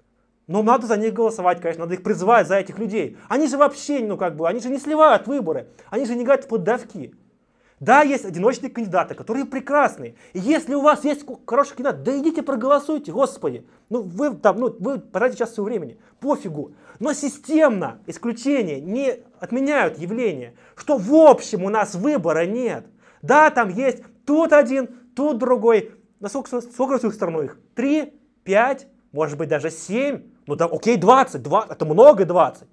Но надо за них голосовать, конечно, надо их призывать за этих людей. Они же вообще, они же не сливают выборы, они же не играют в поддавки. Да, есть одиночные кандидаты, которые прекрасные. И если у вас есть хороший кандидат, да идите проголосуйте, господи. Вы потратите час своего времени, пофигу. Но системно исключения не отменяют явление, что в общем у нас выбора нет. Да, там есть тут один, тут другой. Сколько с их стороны их? 3, 5, может быть даже 7. Окей, 20, это много 20.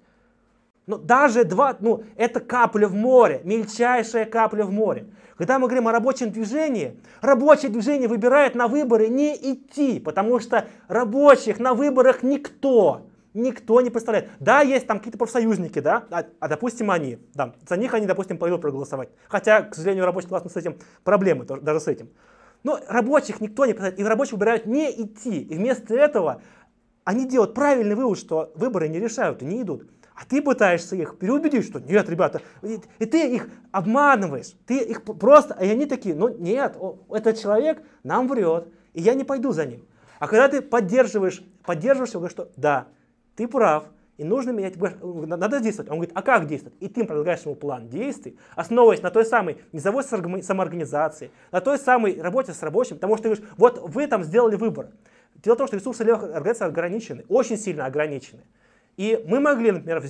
Но даже 2, это капля в море, мельчайшая капля в море. Когда мы говорим о рабочем движении, рабочее движение выбирает на выборы не идти, потому что рабочих на выборах никто не представляет. Да, есть там какие-то профсоюзники, да, допустим, они, да, за них они, допустим, пойдут проголосовать. Хотя, к сожалению, рабочий класс с этим проблемы, даже с этим. Но рабочих никто не представляет, и рабочие выбирают не идти. И вместо этого они делают правильный вывод, что выборы не решают и не идут. А ты пытаешься их переубедить, что нет, ребята, и ты их обманываешь, ты их просто, и они такие, нет, этот человек нам врет, и я не пойду за ним. А когда ты поддерживаешь его, говоришь, что да, ты прав, и нужно менять, надо действовать. Он говорит, а как действовать? И ты предлагаешь ему план действий, основываясь на той самой низовой самоорганизации, на той самой работе с рабочим, потому что ты говоришь, вот вы там сделали выбор. Дело в том, что ресурсы левых организаций ограничены, очень сильно ограничены. И мы могли, например,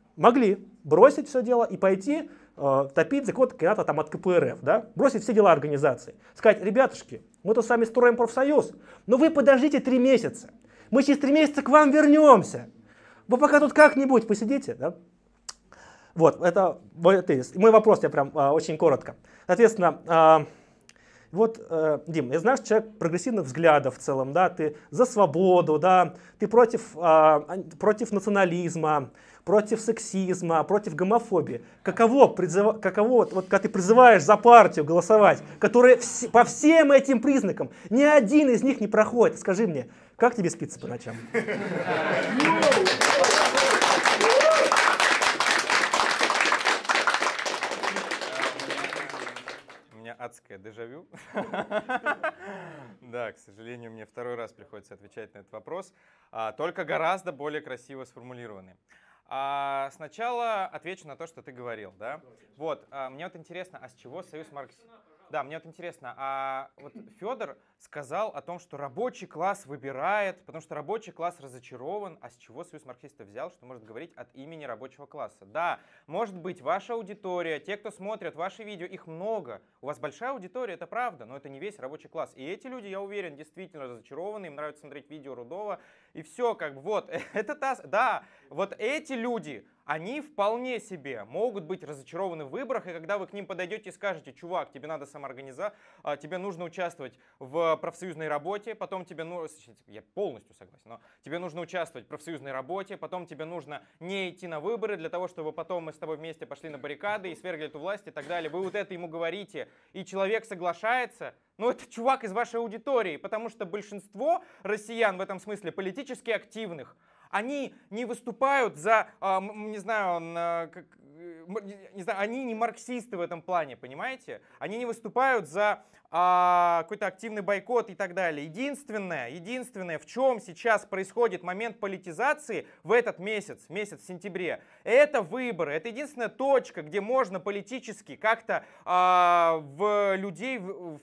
бросить все дело и пойти топить за какого-то кандидата там от КПРФ, да? Бросить все дела организации. Сказать, ребятушки, мы тут с вами строим профсоюз, но вы подождите 3 месяца. Мы через 3 месяца к вам вернемся. Вы пока тут как-нибудь посидите. Да? Вот, это мой тезис. Мой вопрос я прям очень коротко. Соответственно, Дим, я знаю, что человек прогрессивных взглядов в целом, да, ты за свободу, да, ты против национализма, против сексизма, против гомофобии. Каково когда ты призываешь за партию голосовать, которая по всем этим признакам, ни один из них не проходит? Скажи мне, как тебе спится по ночам?
Адское дежавю. Да, к сожалению, мне 2-й раз приходится отвечать на этот вопрос, только гораздо более красиво сформулированный. Сначала отвечу на то, что ты говорил. Да? Вот, мне вот интересно, а с чего союз марксистов? Да, мне вот интересно, а вот Федор сказал о том, что рабочий класс выбирает, потому что рабочий класс разочарован. А с чего Союз марксистов взял, что может говорить от имени рабочего класса? Да, может быть, ваша аудитория, те, кто смотрят ваши видео, их много. У вас большая аудитория, это правда, но это не весь рабочий класс. И эти люди, я уверен, действительно разочарованы, им нравится смотреть видео Рудова. И все, как бы, вот, это да, вот эти люди, они вполне себе могут быть разочарованы в выборах, и когда вы к ним подойдете и скажете: чувак, тебе надо тебе нужно участвовать в профсоюзной работе, потом тебе, я полностью согласен, но тебе нужно участвовать в профсоюзной работе, потом тебе нужно не идти на выборы для того, чтобы потом мы с тобой вместе пошли на баррикады и свергли эту власть и так далее. Вы вот это ему говорите, и человек соглашается. Ну, это чувак из вашей аудитории, потому что большинство россиян в этом смысле политически активных, они не выступают за, не знаю, они не марксисты в этом плане, понимаете? Они не выступают за какой-то активный бойкот и так далее. Единственное, в чем сейчас происходит момент политизации в этот месяц в сентябре, это выборы. Это единственная точка, где можно политически как-то в людей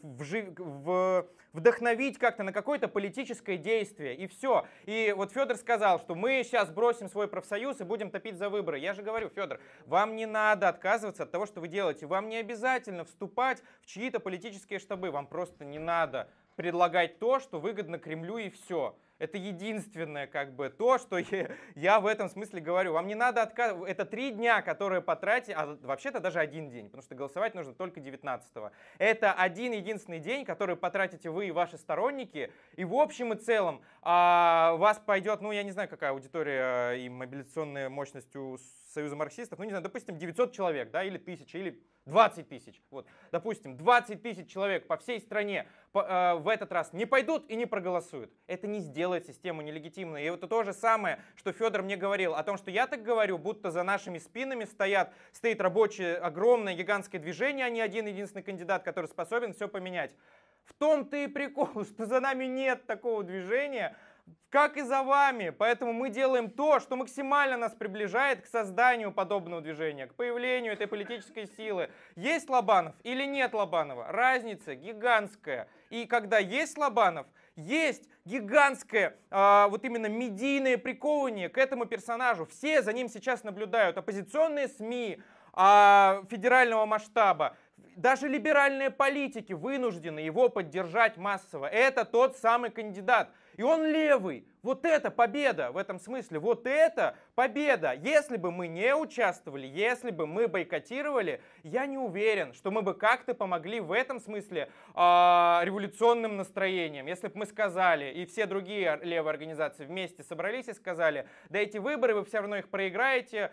вдохновить как-то на какое-то политическое действие. И все. И вот Федор сказал, что мы сейчас бросим свой профсоюз и будем топить за выборы. Я же говорю: Федор, вам не надо отказываться от того, что вы делаете. Вам не обязательно вступать в чьи-то политические штабы. Вам просто не надо предлагать то, что выгодно Кремлю, и все. Это единственное, как бы, то, что я в этом смысле говорю. Вам не надо отказываться. Это 3 дня, которые потратите, а вообще-то даже 1 день, потому что голосовать нужно только 19-го. Это один единственный день, который потратите вы и ваши сторонники, и в общем и целом вас пойдет, ну, я не знаю, какая аудитория и мобилизационная мощность у Союза марксистов, ну, не знаю, допустим, 900 человек, да, или 1000, или 20 тысяч. Вот, допустим, 20 тысяч человек по всей стране в этот раз не пойдут и не проголосуют. Это не сделает систему нелегитимной. И это то же самое, что Федор мне говорил о том, что я так говорю, будто за нашими спинами стоит рабочее огромное гигантское движение, а не один единственный кандидат, который способен все поменять. В том-то и прикол, что за нами нет такого движения, как и за вами. Поэтому мы делаем то, что максимально нас приближает к созданию подобного движения, к появлению этой политической силы. Есть Лобанов или нет Лобанова? Разница гигантская. И когда есть Лобанов, есть гигантское вот именно медийное приковывание к этому персонажу. Все за ним сейчас наблюдают. Оппозиционные СМИ федерального масштаба. Даже либеральные политики вынуждены его поддержать массово. Это тот самый кандидат. И он левый. Вот это победа в этом смысле. Вот это победа. Если бы мы не участвовали, если бы мы бойкотировали, я не уверен, что мы бы как-то помогли в этом смысле революционным настроениям. Если бы мы сказали, и все другие левые организации вместе собрались и сказали: да эти выборы, вы все равно их проиграете,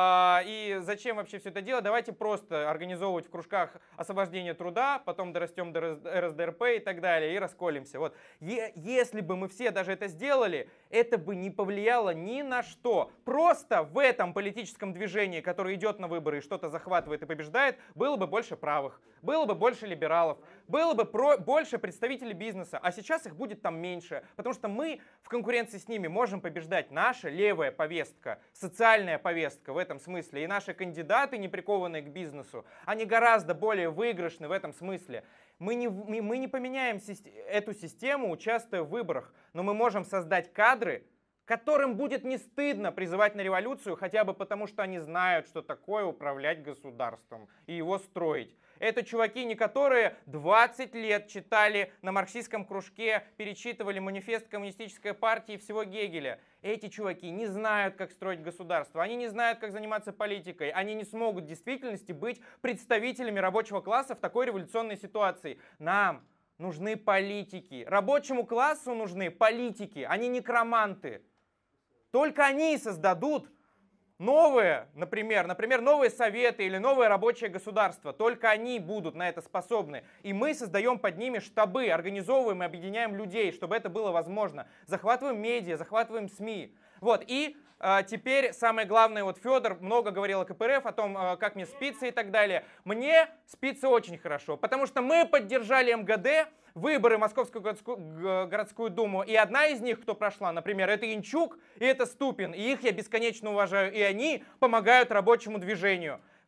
и зачем вообще все это делать, давайте просто организовывать в кружках освобождения труда, потом дорастем до РСДРП и так далее, и расколемся. Вот. Если бы мы все даже это сделали, это бы не повлияло ни на что. Просто в этом политическом движении, которое идет на выборы и что-то захватывает и побеждает, было бы больше правых, было бы больше либералов, было бы больше представителей бизнеса, а сейчас их будет там меньше, потому что мы в конкуренции с ними можем побеждать. Наша левая повестка, социальная повестка в этом смысле, и наши кандидаты, не прикованные к бизнесу, они гораздо более выигрышны в этом смысле. Мы не поменяем эту систему, участвуя в выборах, но мы можем создать кадры, которым будет не стыдно призывать на революцию, хотя бы потому, что они знают, что такое управлять государством и его строить. Это чуваки, не которые 20 лет читали на марксистском кружке, перечитывали манифест коммунистической партии и всего Гегеля. Эти чуваки не знают, как строить государство, они не знают, как заниматься политикой, они не смогут в действительности быть представителями рабочего класса в такой революционной ситуации. Нам нужны политики, рабочему классу нужны политики, а не некроманты. Только они создадут новые, например, новые советы или новое рабочее государство. Только они будут на это способны. И мы создаем под ними штабы, организовываем и объединяем людей, чтобы это было возможно. Захватываем медиа, захватываем СМИ. Вот, и теперь самое главное, вот Федор много говорил о КПРФ, о том, как мне спится и так далее. Мне спится очень хорошо, потому что мы поддержали МГД, выборы в Московскую городскую думу, и одна из них, кто прошла, например, это Янчук и это Ступин, и их я бесконечно уважаю, и они помогают рабочему движению.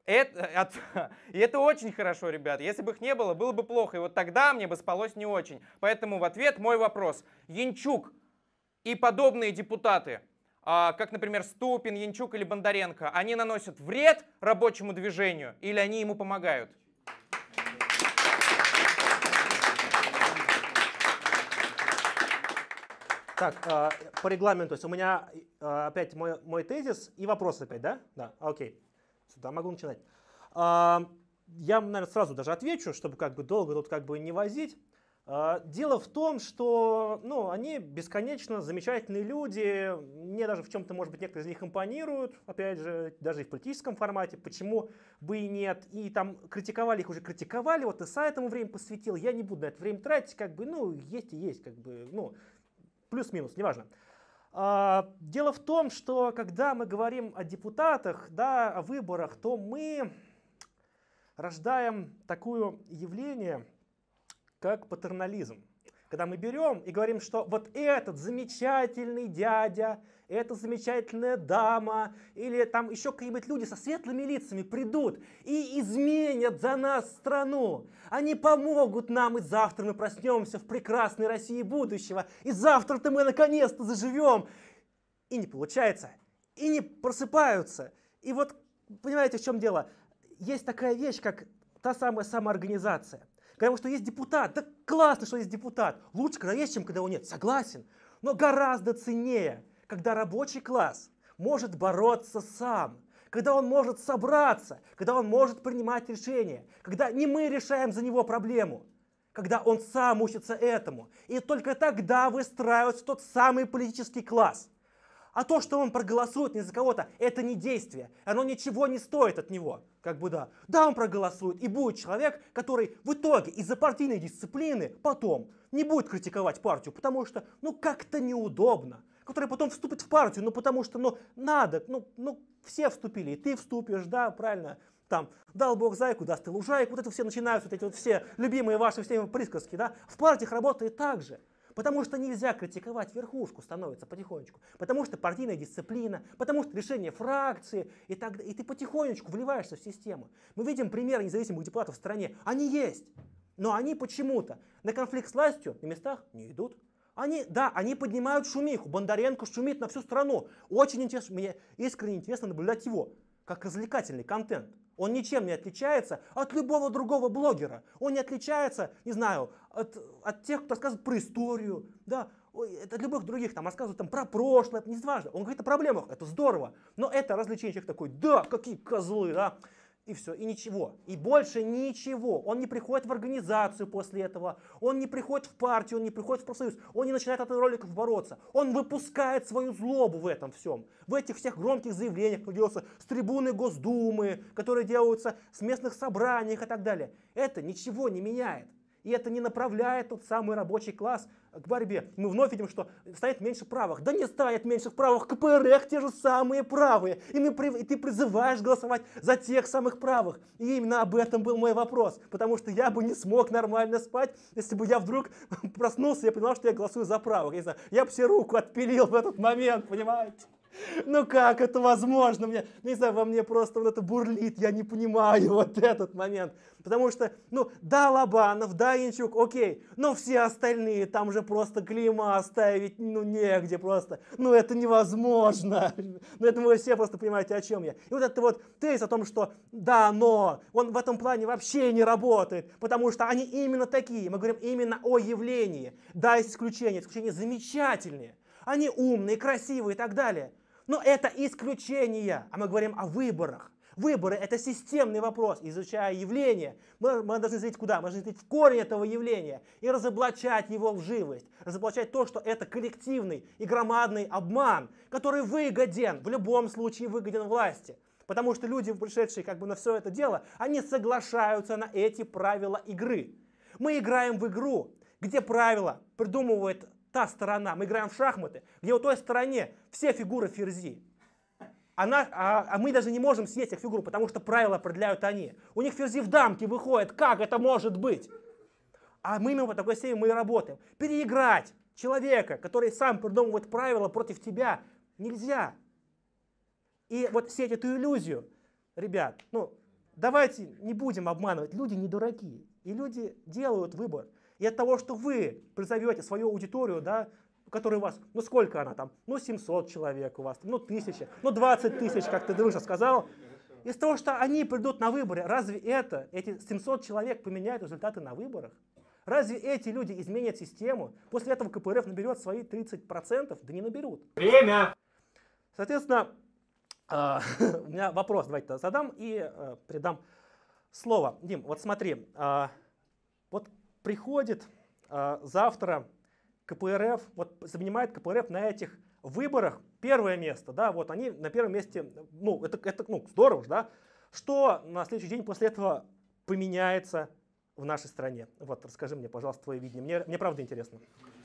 И это очень хорошо, ребят. Если бы их не было, было бы плохо. И вот тогда мне бы спалось не очень. Поэтому в ответ мой вопрос. Янчук и подобные депутаты, как, например, Ступин, Янчук или Бондаренко, они наносят вред рабочему движению или они ему помогают?
Так, по регламенту, то есть у меня опять мой тезис и вопрос опять, да? Да, окей. Сюда могу начинать. Я, наверное, сразу даже отвечу, чтобы как бы долго тут как бы не возить. Дело в том, что они бесконечно замечательные люди. Мне даже в чем-то, может быть, некоторые из них импонируют. Опять же, даже и в политическом формате. Почему бы и нет. И там критиковали, их уже критиковали. Вот Иса этому время посвятил. Я не буду на это время тратить. Как бы, есть и есть. Как бы, плюс-минус, неважно. Дело в том, что когда мы говорим о депутатах, да, о выборах, то мы рождаем такое явление, как патернализм. Когда мы берем и говорим, что вот этот замечательный дядя, эта замечательная дама, или там еще какие-нибудь люди со светлыми лицами придут и изменят за нас страну. Они помогут нам, и завтра мы проснемся в прекрасной России будущего, и завтра-то мы наконец-то заживем. И не получается, и не просыпаются. И вот, понимаете, в чем дело? Есть такая вещь, как та самая самоорганизация. Потому что есть депутат, да классно, что есть депутат. Лучше, когда есть, чем когда его нет, согласен. Но гораздо ценнее, когда рабочий класс может бороться сам, когда он может собраться, когда он может принимать решения, когда не мы решаем за него проблему, когда он сам учится этому. И только тогда выстраивается тот самый политический класс. А то, что он проголосует не за кого-то, это не действие. Оно ничего не стоит от него. Как бы да. Да, он проголосует, и будет человек, который в итоге из-за партийной дисциплины потом не будет критиковать партию, потому что, как-то неудобно. Который потом вступит в партию, потому что, надо, все вступили, и ты вступишь, да, правильно. Там, дал Бог зайку, даст и лужайку. Вот это все начинаются, вот эти вот все любимые ваши все присказки, да. В партиях работает так же. Потому что нельзя критиковать верхушку, становится потихонечку. Потому что партийная дисциплина, потому что решение фракции, и ты потихонечку вливаешься в систему. Мы видим примеры независимых депутатов в стране. Они есть, но они почему-то на конфликт с властью на местах не идут. Они поднимают шумиху. Бондаренко шумит на всю страну. Очень интересно, мне искренне интересно наблюдать его, как развлекательный контент. Он ничем не отличается от любого другого блогера. Он не отличается, не знаю, от тех, кто рассказывает про историю, да, от любых других, там, рассказывают про прошлое, это не важно. Он говорит о проблемах, это здорово. Но это развлечение, человек такой, да, какие козлы, да. И все, и ничего, и больше ничего. Он не приходит в организацию после этого, он не приходит в партию, он не приходит в профсоюз, он не начинает от роликов бороться. Он выпускает свою злобу в этом всем, в этих всех громких заявлениях, которые делаются с трибуны Госдумы, которые делаются с местных собраний и так далее. Это ничего не меняет. И это не направляет тот самый рабочий класс к борьбе. Мы вновь видим, что станет меньше правых. Да не станет меньше правых, КПРФ те же самые правые. И ты призываешь голосовать за тех самых правых. И именно об этом был мой вопрос. Потому что я бы не смог нормально спать, если бы я вдруг проснулся и понимал, что я голосую за правых. Я не знаю, я бы себе руку отпилил в этот момент, понимаете? Как это возможно? Не знаю, во мне просто вот это бурлит, я не понимаю вот этот момент. Потому что, да, Лобанов, да, Янчук, окей, но все остальные, там же просто клейма оставить, негде просто. Это невозможно. Это вы все просто понимаете, о чем я. И вот это вот тезис о том, что да, но он в этом плане вообще не работает, потому что они именно такие. Мы говорим именно о явлении. Да, есть исключения замечательные. Они умные, красивые и так далее. Но это исключения, а мы говорим о выборах. Выборы – это системный вопрос. Изучая явление, мы должны смотреть куда? Мы должны смотреть в корень этого явления и разоблачать его лживость. Разоблачать то, что это коллективный и громадный обман, который выгоден, в любом случае выгоден власти. Потому что люди, пришедшие на все это дело, они соглашаются на эти правила игры. Мы играем в игру, где правила придумывает та сторона. Мы играем в шахматы, где у той стороне все фигуры ферзи. А мы даже не можем съесть их фигуру, потому что правила определяют они. У них ферзи в дамке выходит. Как это может быть? А мы именно по такой схеме мы и работаем. Переиграть человека, который сам придумывает правила против тебя, нельзя. И вот сеять эту иллюзию, ребят, давайте не будем обманывать, люди не дураки, и люди делают выбор. И от того, что вы призовете свою аудиторию, да, которая у вас, ну сколько она там, ну 700 человек у вас, ну 1000, ну 20 тысяч, как ты выше сказал, из того, что они придут на выборы, разве эти 700 человек поменяют результаты на выборах? Разве эти люди изменят систему? После этого КПРФ наберет свои 30%? Да не наберут.
Время!
Соответственно, у меня вопрос давайте задам и передам слово. Дим, вот смотри, вот приходит завтра КПРФ, вот занимает КПРФ на этих выборах первое место, да, вот они на первом месте, ну, это здорово, да, что на следующий день после этого поменяется в нашей стране? Вот, расскажи мне, пожалуйста, твое видение, мне правда интересно.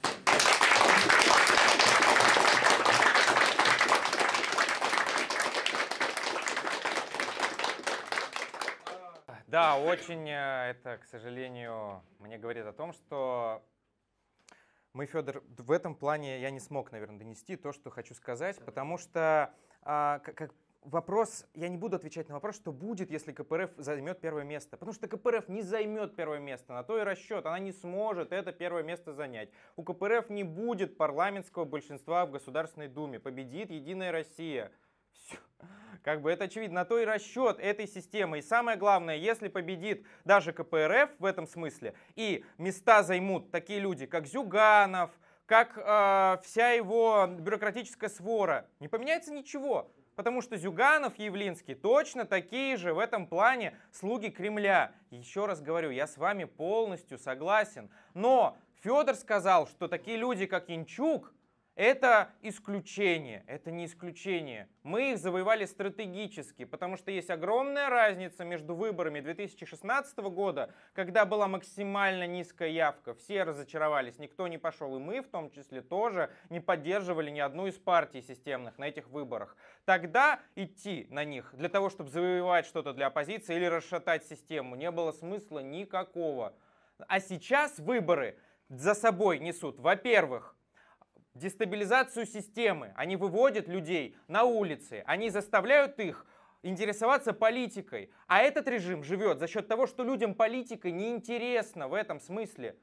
Да, очень это, к сожалению, мне говорит о том, что мы, Федор, в этом плане я не смог, наверное, донести то, что хочу сказать, потому что вопрос, я не буду отвечать на вопрос, что будет, если КПРФ займет первое место. Потому что КПРФ не займет первое место, на то и расчет, она не сможет это первое место занять. У КПРФ не будет парламентского большинства в Государственной Думе, победит Единая Россия. Все. Как бы это очевидно, на то и расчет этой системы. И самое главное, если победит даже КПРФ в этом смысле, и места займут такие люди, как Зюганов, как вся его бюрократическая свора, не поменяется ничего. Потому что Зюганов и Явлинский точно такие же в этом плане слуги Кремля. Еще раз говорю, я с вами полностью согласен. Но Федор сказал, что такие люди, как Янчук, это исключение, это не исключение. Мы их завоевали стратегически, потому что есть огромная разница между выборами 2016 года, когда была максимально низкая явка, все разочаровались, никто не пошел, и мы в том числе тоже не поддерживали ни одну из партий системных на этих выборах. Тогда идти на них для того, чтобы завоевать что-то для оппозиции или расшатать систему, не было смысла никакого. А сейчас выборы за собой несут, во-первых, дестабилизацию системы. Они выводят людей на улицы, они заставляют их интересоваться политикой. А этот режим живет за счет того, что людям политика неинтересна в этом смысле.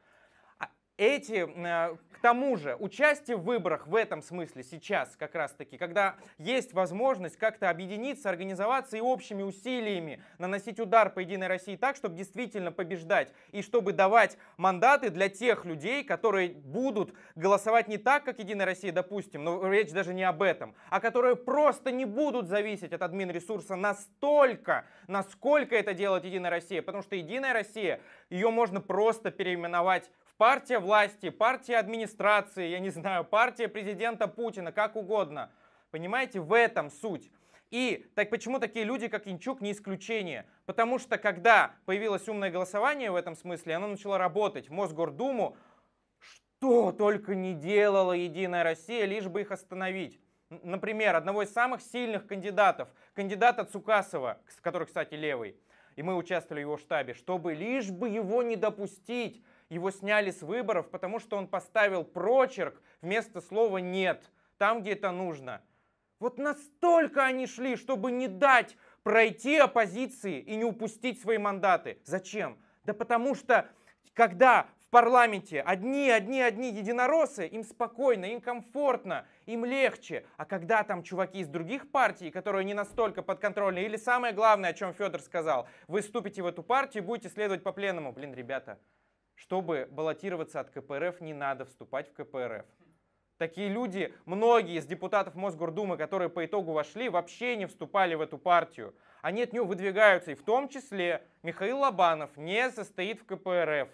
К тому же, участие в выборах в этом смысле сейчас как раз таки, когда есть возможность как-то объединиться, организоваться и общими усилиями наносить удар по Единой России так, чтобы действительно побеждать и чтобы давать мандаты для тех людей, которые будут голосовать не так, как Единая Россия, допустим, но речь даже не об этом, а которые просто не будут зависеть от админресурса настолько, насколько это делает Единая Россия, потому что Единая Россия, ее можно просто переименовать партия власти, партия администрации, я не знаю, партия президента Путина, как угодно. Понимаете, в этом суть. И так почему такие люди, как Янчук, не исключение? Потому что когда появилось умное голосование в этом смысле, оно начало работать в Мосгордуму, что только не делала Единая Россия, лишь бы их остановить. Например, одного из самых сильных кандидатов, кандидата Цукасова, который, кстати, левый, и мы участвовали в его штабе, чтобы лишь бы его не допустить, его сняли с выборов, потому что он поставил прочерк вместо слова «нет», там, где это нужно. Вот настолько они шли, чтобы не дать пройти оппозиции и не упустить свои мандаты. Зачем? Да потому что, когда в парламенте одни единороссы, им спокойно, им комфортно, им легче. А когда там чуваки из других партий, которые не настолько подконтрольны, или самое главное, о чем Федор сказал, вы вступите в эту партию, будете следовать по пленному. Блин, ребята, чтобы баллотироваться от КПРФ, не надо вступать в КПРФ. Такие люди, многие из депутатов Мосгордумы, которые по итогу вошли, вообще не вступали в эту партию. Они от нее выдвигаются, и в том числе Михаил Лобанов не состоит в КПРФ.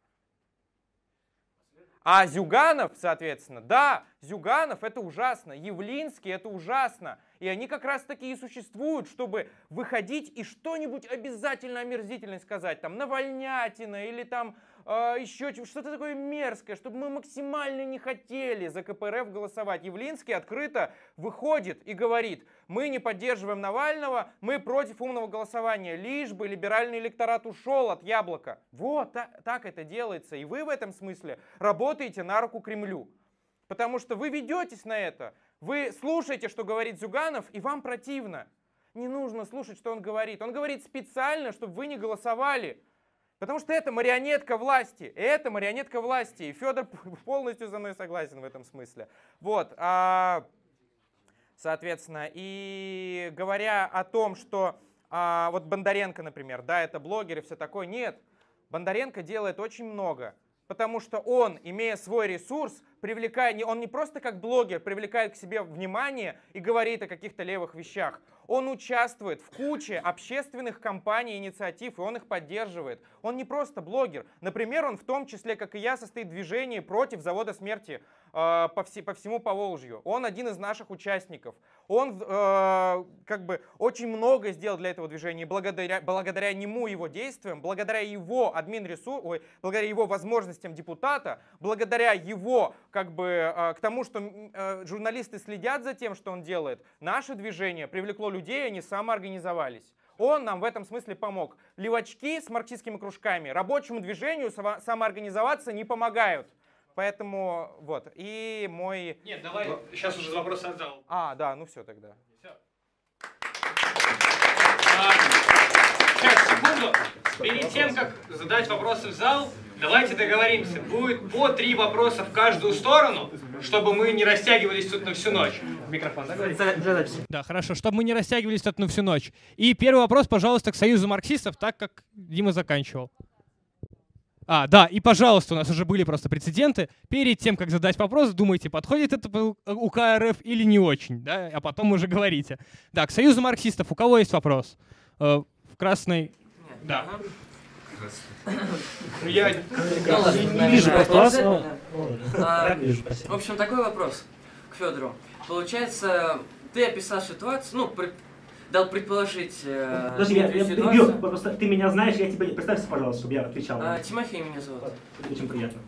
А Зюганов, соответственно, да, Зюганов это ужасно, Явлинский это ужасно. И они как раз таки и существуют, чтобы выходить и что-нибудь обязательно омерзительное сказать. Там Навальнятина или там еще что-то такое мерзкое, чтобы мы максимально не хотели за КПРФ голосовать. Явлинский открыто выходит и говорит: мы не поддерживаем Навального, мы против умного голосования, лишь бы либеральный электорат ушел от яблока. Вот так это делается. И вы в этом смысле работаете на руку Кремлю. Потому что вы ведетесь на это, вы слушаете, что говорит Зюганов, и вам противно. Не нужно слушать, что он говорит. Он говорит специально, чтобы вы не голосовали. Потому что это марионетка власти. Это марионетка власти. И Федор полностью со мной согласен в этом смысле. Вот. Соответственно, и говоря о том, что вот Бондаренко, например, да, это блогер и все такое. Нет, Бондаренко делает очень много. Потому что он, имея свой ресурс, он не просто как блогер привлекает к себе внимание и говорит о каких-то левых вещах. Он участвует в куче общественных кампаний и инициатив, и он их поддерживает. Он не просто блогер. Например, он в том числе, как и я, состоит в движении против завода смерти по всему Поволжью. Он один из наших участников. Он как бы очень много сделал для этого движения. И благодаря нему, его действиям, благодаря его благодаря его возможностям депутата, благодаря его как бы к тому, что журналисты следят за тем, что он делает, наше движение привлекло людей, они самоорганизовались. Он нам в этом смысле помог. Левачки с марксистскими кружками рабочему движению самоорганизоваться не помогают. Поэтому вот. И мой...
Нет, давай, сейчас уже вопрос отдал.
Да, ну все тогда.
Все. Сейчас, секунду. Перед тем, как задать вопросы в зал, давайте договоримся. Будет по 3 вопроса в каждую сторону, чтобы мы не растягивались тут на всю ночь. Микрофон, да, говорит?
Да, хорошо, чтобы мы не растягивались тут на всю ночь. И первый вопрос, пожалуйста, к Союзу марксистов, так как Дима заканчивал. Да, и, пожалуйста, у нас уже были просто прецеденты. Перед тем, как задать вопрос, думайте, подходит это УК РФ или не очень, да, а потом уже говорите. Да, к Союзу марксистов у кого есть вопрос? В красной...
Да.
Я
Не вижу вопроса.
В общем, такой вопрос к Федору. Получается, ты описал ситуацию, дал предположить
Подожди, я перебью. Просто ты меня знаешь, я тебе... Представься, пожалуйста, чтобы я отвечал.
Тимофей меня зовут.
Очень приятно.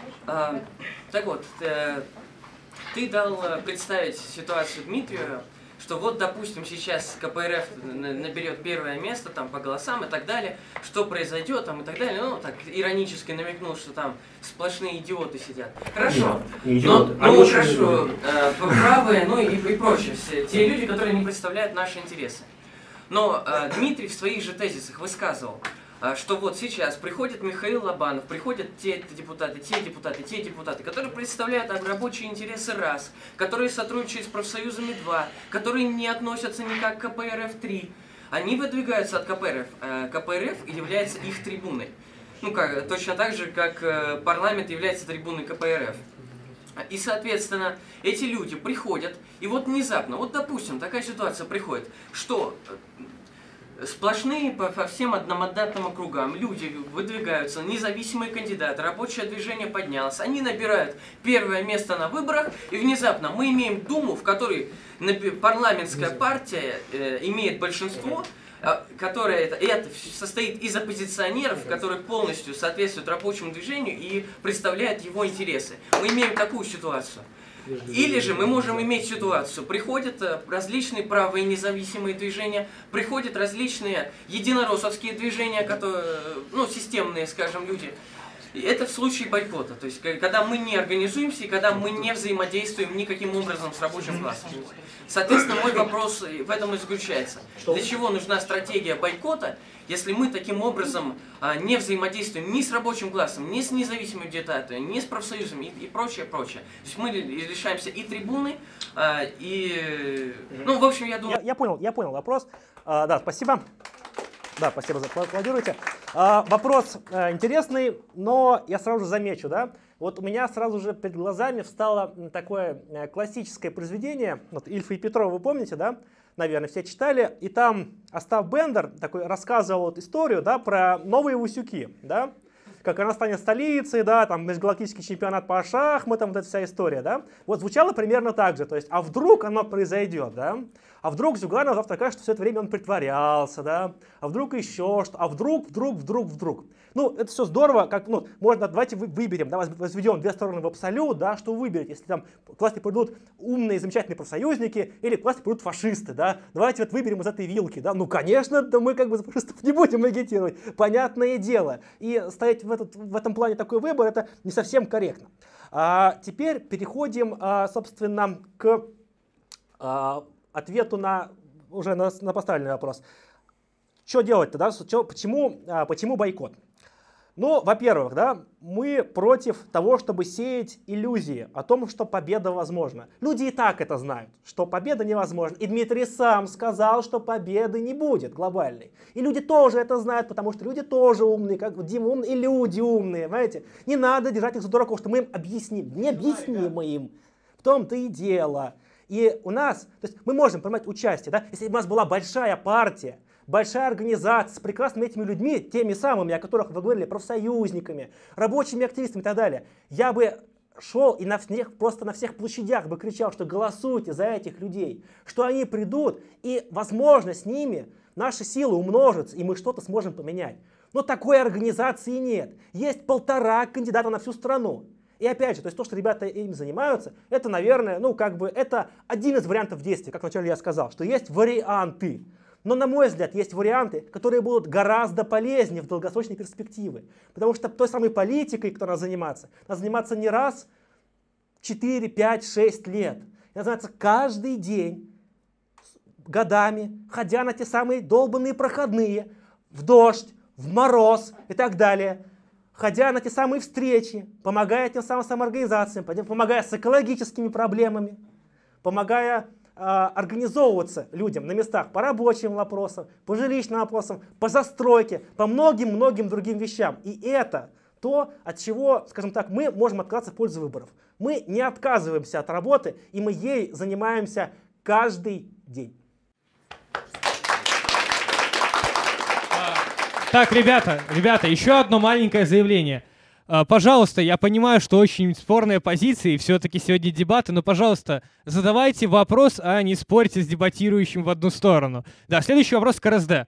Так вот, ты дал представить ситуацию Дмитрию, что вот, допустим, сейчас КПРФ наберет первое место там по голосам и так далее, что произойдет там и так далее. Ну, так иронически намекнул, что там сплошные идиоты сидят. Хорошо.
Не идиоты.
Хорошо. Правые, и прочее. Все, те люди, которые не представляют наши интересы. Но Дмитрий в своих же тезисах высказывал, что вот сейчас приходит Михаил Лобанов, приходят те депутаты, которые представляют рабочие интересы раз, которые сотрудничают с профсоюзами 2, которые не относятся никак к КПРФ-3. Они выдвигаются от КПРФ. КПРФ является их трибуной. Точно так же, как парламент является трибуной КПРФ. И, соответственно, эти люди приходят, и вот внезапно, вот допустим, такая ситуация приходит, что... Сплошные по всем одномандатным округам люди выдвигаются, независимые кандидаты, рабочее движение поднялось, они набирают первое место на выборах, и внезапно мы имеем Думу, в которой парламентская партия имеет большинство, которое это состоит из оппозиционеров, которые полностью соответствуют рабочему движению и представляют его интересы. Мы имеем такую ситуацию. Или же мы можем иметь ситуацию, приходят различные правые независимые движения, приходят различные единороссовские движения, которые, системные, скажем, люди. И это в случае бойкота, то есть когда мы не организуемся и когда мы не взаимодействуем никаким образом с рабочим классом. Соответственно, мой вопрос в этом и заключается. Для чего нужна стратегия бойкота, если мы таким образом не взаимодействуем ни с рабочим классом, ни с независимыми депутатами, ни с профсоюзами и прочее, прочее. То есть мы лишаемся и трибуны, в общем, я думаю...
Я понял вопрос. Да, спасибо. Да, спасибо за аплодируете. Вопрос интересный, но я сразу же замечу, да. Вот у меня сразу же перед глазами встало такое классическое произведение, вот Ильфа и Петрова, вы помните, да? Наверное, все читали. И там Остап Бендер такой рассказывал вот историю, да, про новые Васюки, да? Как она станет столицей, да, там межгалактический чемпионат по шахматам, вот эта вся история, да. Вот звучало примерно так же, то есть, а вдруг оно произойдет, да? А вдруг Зюганов завтра скажет, что все это время он притворялся, да? А вдруг еще что? А вдруг. Это все здорово, как, можно, давайте выберем, да, возведем две стороны в абсолют, да, что вы выберете, если там к власти придут умные, замечательные профсоюзники, или к власти придут фашисты, да, давайте выберем из этой вилки, да, конечно, да, мы как бы за фашистов не будем агитировать, понятное дело, и ставить в этом плане такой выбор, это не совсем корректно. Теперь переходим, собственно, к ответу на уже на поставленный вопрос. Что делать-то, да? Почему бойкот? Ну, во-первых, да, мы против того, чтобы сеять иллюзии о том, что победа возможна. Люди и так это знают, что победа невозможна. И Дмитрий сам сказал, что победы не будет глобальной. И люди тоже это знают, потому что люди тоже умные, как Дима умный, и люди умные, понимаете? Не надо держать их за дураков, что мы им объясним. Не объясним мы им. В том-то и дело. И у нас, то есть мы можем принимать участие, да, если у нас была большая партия, большая организация с прекрасными этими людьми, теми самыми, о которых вы говорили, профсоюзниками, рабочими активистами и так далее, я бы шел и просто на всех площадях бы кричал, что голосуйте за этих людей, что они придут, и, возможно, с ними наши силы умножатся, и мы что-то сможем поменять. Но такой организации нет. Есть 1,5 кандидата на всю страну. И опять же, то есть то, что ребята им занимаются, это, наверное, это один из вариантов действий, как вначале я сказал, что есть варианты. Но, на мой взгляд, есть варианты, которые будут гораздо полезнее в долгосрочной перспективе. Потому что той самой политикой, которой надо заниматься не раз 4, 5, 6 лет. Надо заниматься каждый день, годами, ходя на те самые долбанные проходные, в дождь, в мороз и так далее. Ходя на те самые встречи, помогая тем самым самоорганизациям, помогая с экологическими проблемами, помогая организовываться людям на местах по рабочим вопросам, по жилищным вопросам, по застройке, по многим-многим другим вещам. И это то, от чего, скажем так, мы можем отказаться в пользу выборов. Мы не отказываемся от работы, и мы ей занимаемся каждый день.
Так, ребята, еще одно маленькое заявление. Пожалуйста, я понимаю, что очень спорная позиция, и все-таки сегодня дебаты, но, пожалуйста, задавайте вопрос, а не спорьте с дебатирующим в одну сторону. Да, следующий вопрос к РСД.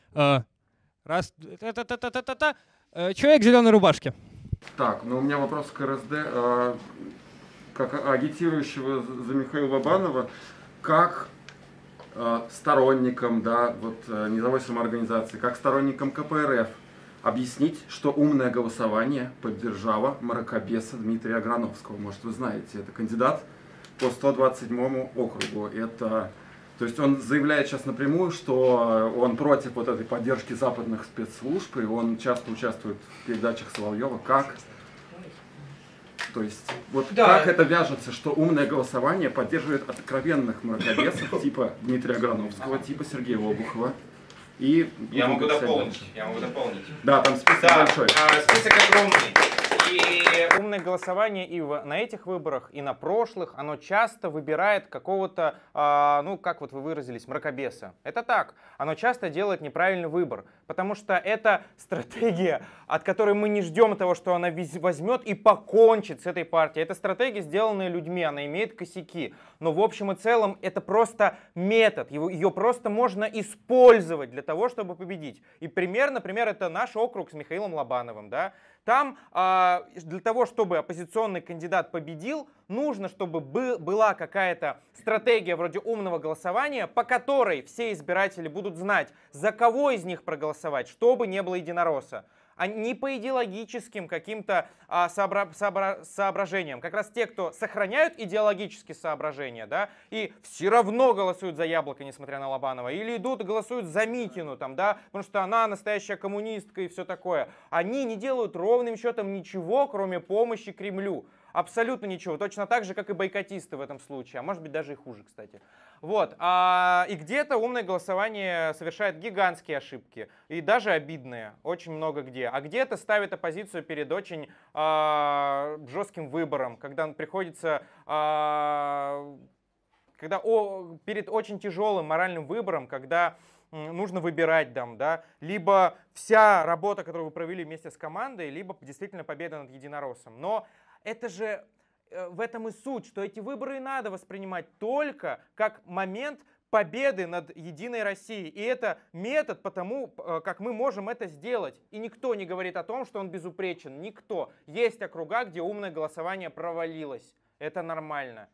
Человек в зеленой рубашке.
Так, ну у меня вопрос к РСД. Как агитирующего за Михаила Лобанова, как сторонникам, да, вот, низовой самоорганизации, как сторонникам КПРФ объяснить, что умное голосование поддержало мракобеса Дмитрия Аграновского. Может, вы знаете, это кандидат по 127 округу. То есть он заявляет сейчас напрямую, что он против вот этой поддержки западных спецслужб, и он часто участвует в передачах Соловьева. Как? То есть, вот да. Как это вяжется, что умное голосование поддерживает откровенных мракобесов типа Дмитрия Аграновского, типа Сергея Обухова. И
я могу дополнить.
Да, там список большой.
Список огромный. И умное голосование и на этих выборах, и на прошлых, оно часто выбирает какого-то, ну, как вот вы выразились, мракобеса. Это так. Оно часто делает неправильный выбор, потому что это стратегия, от которой мы не ждем того, что она возьмет и покончит с этой партией. Это стратегия, сделанная людьми, она имеет косяки. Но в общем и целом это просто метод. Ее просто можно использовать для того, чтобы победить. И пример, например, это наш округ с Михаилом Лобановым, да. Там для того, чтобы оппозиционный кандидат победил, нужно, чтобы была какая-то стратегия вроде умного голосования, по которой все избиратели будут знать, за кого из них проголосовать, чтобы не было единоросса. А не по идеологическим каким-то соображениям. Как раз те, кто сохраняют идеологические соображения, да, и все равно голосуют за Яблоко, несмотря на Лобанова, или идут и голосуют за Митину, там, да, потому что она настоящая коммунистка и все такое. Они не делают ровным счетом ничего, кроме помощи Кремлю. Абсолютно ничего. Точно так же, как и бойкотисты в этом случае. А может быть, даже и хуже, кстати. Вот. И где-то умное голосование совершает гигантские ошибки. И даже обидные. Очень много где. А где-то ставит оппозицию перед очень жестким выбором. Когда приходится... перед очень тяжелым моральным выбором, когда нужно выбирать там, да, либо вся работа, которую вы провели вместе с командой, либо действительно победа над единороссом. Но это же в этом и суть, что эти выборы и надо воспринимать только как момент победы над Единой Россией. И это метод потому, как мы можем это сделать. И никто не говорит о том, что он безупречен. Никто. Есть округа, где умное голосование провалилось. Это нормально.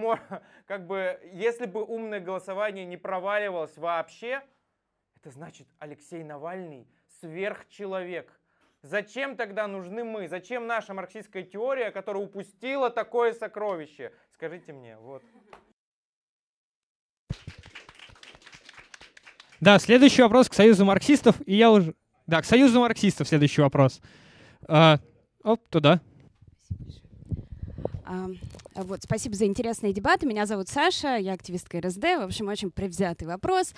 Если бы умное голосование не проваливалось вообще, это значит, Алексей Навальный сверхчеловек. Зачем тогда нужны мы? Зачем наша марксистская теория, которая упустила такое сокровище? Скажите мне, вот.
Да, следующий вопрос к Союзу марксистов. И я уже... Да, к Союзу марксистов следующий вопрос. Туда.
Вот, спасибо за интересные дебаты. Меня зовут Саша, я активистка РСД. В общем, очень предвзятый вопрос.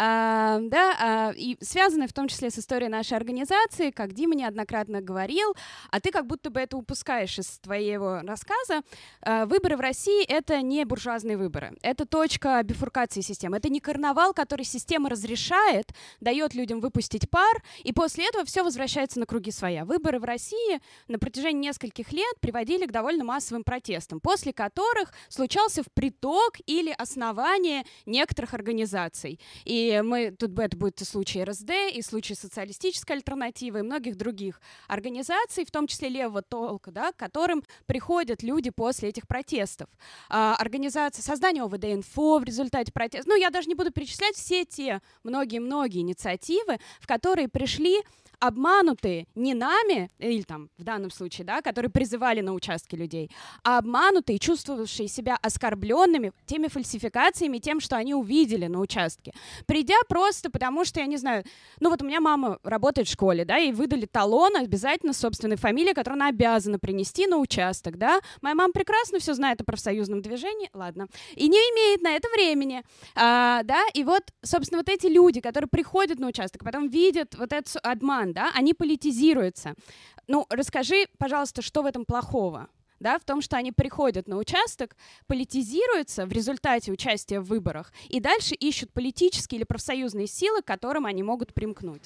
И связанный в том числе с историей нашей организации, как Дима неоднократно говорил, а ты как будто бы это упускаешь из твоего рассказа. Выборы в России — это не буржуазные выборы. Это точка бифуркации системы. Это не карнавал, который система разрешает, дает людям выпустить пар, и после этого все возвращается на круги своя. Выборы в России на протяжении нескольких лет приводили к довольно массовым протестам, после которых случался вприток или основание некоторых организаций. И это будет и случай РСД, и случай социалистической альтернативы, и многих других организаций, в том числе левого толка, да, к которым приходят люди после этих протестов. Организация создания ОВД-инфо в результате протестов. Я даже не буду перечислять все те многие-многие инициативы, в которые пришли обманутые не нами, или там в данном случае, да, которые призывали на участке людей, а обманутые, чувствовавшие себя оскорбленными теми фальсификациями, тем, что они увидели на участке. Придя просто потому, что, я не знаю, у меня мама работает в школе, да, ей выдали талон обязательно с собственной фамилией, которую она обязана принести на участок, да. Моя мама прекрасно все знает о профсоюзном движении, ладно, и не имеет на это времени, да, и вот, собственно, вот эти люди, которые приходят на участок, потом видят вот этот обман, да, они политизируются. Расскажи, пожалуйста, что в этом плохого? Да, в том, что они приходят на участок, политизируются в результате участия в выборах и дальше ищут политические или профсоюзные силы, к которым они могут примкнуть.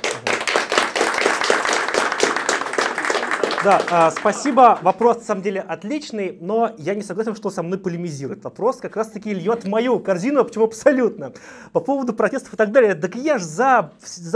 Да, спасибо. Вопрос, на самом деле, отличный, но я не согласен, что со мной полемизирует. Вопрос как раз-таки льет в мою корзину, почему абсолютно. По поводу протестов и так далее, так я же за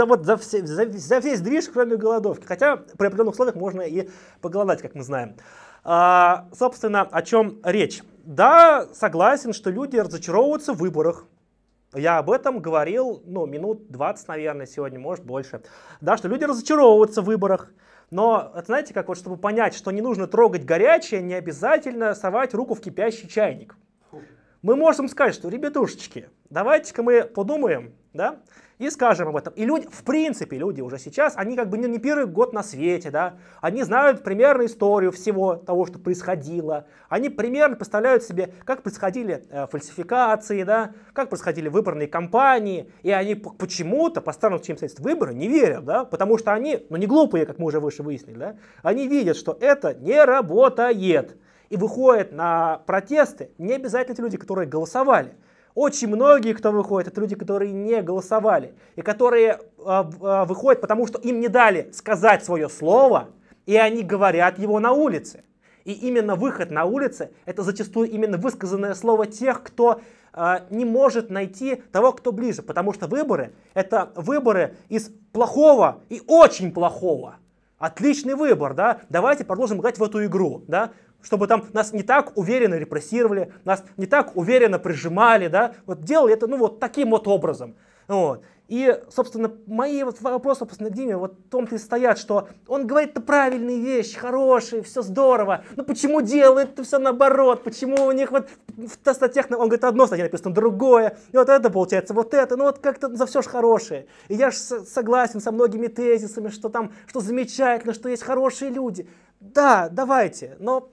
весь движ, кроме голодовки. Хотя при определенных условиях можно и поголодать, как мы знаем. Собственно, о чем речь? Да, согласен, что люди разочаровываются в выборах. Я об этом говорил, минут 20, наверное, сегодня, может, больше. Да, что люди разочаровываются в выборах. Но, это, знаете, как чтобы понять, что не нужно трогать горячее, не обязательно совать руку в кипящий чайник. Мы можем сказать, что, ребятушечки, давайте-ка мы подумаем, да, и скажем об этом. И люди, в принципе, люди уже сейчас, они как бы не первый год на свете, да, они знают примерно историю всего того, что происходило, они примерно представляют себе, как происходили фальсификации, да, как происходили выборные кампании, и они почему-то, по странным обстоятельствам выбора, не верят, да, потому что они, не глупые, как мы уже выше выяснили, да, они видят, что это не работает, и выходят на протесты не обязательно те люди, которые голосовали. Очень многие, кто выходит, это люди, которые не голосовали, и которые выходят, потому что им не дали сказать свое слово, и они говорят его на улице. И именно выход на улице — это зачастую именно высказанное слово тех, кто не может найти того, кто ближе, потому что выборы — это выборы из плохого и очень плохого. Отличный выбор, да? Давайте продолжим играть в эту игру, да? Чтобы там нас не так уверенно репрессировали, нас не так уверенно прижимали, да, делали это, таким вот образом, вот. И, собственно, мои вопросы, собственно, к Диме, в том-то и стоят, что он говорит-то правильные вещи, хорошие, все здорово, но почему делает-то все наоборот, почему у них в статьях, он говорит, одно в статье написано, другое, и это получается, это, как-то за все ж хорошее. И я же согласен со многими тезисами, что там, что замечательно, что есть хорошие люди. Да, давайте, но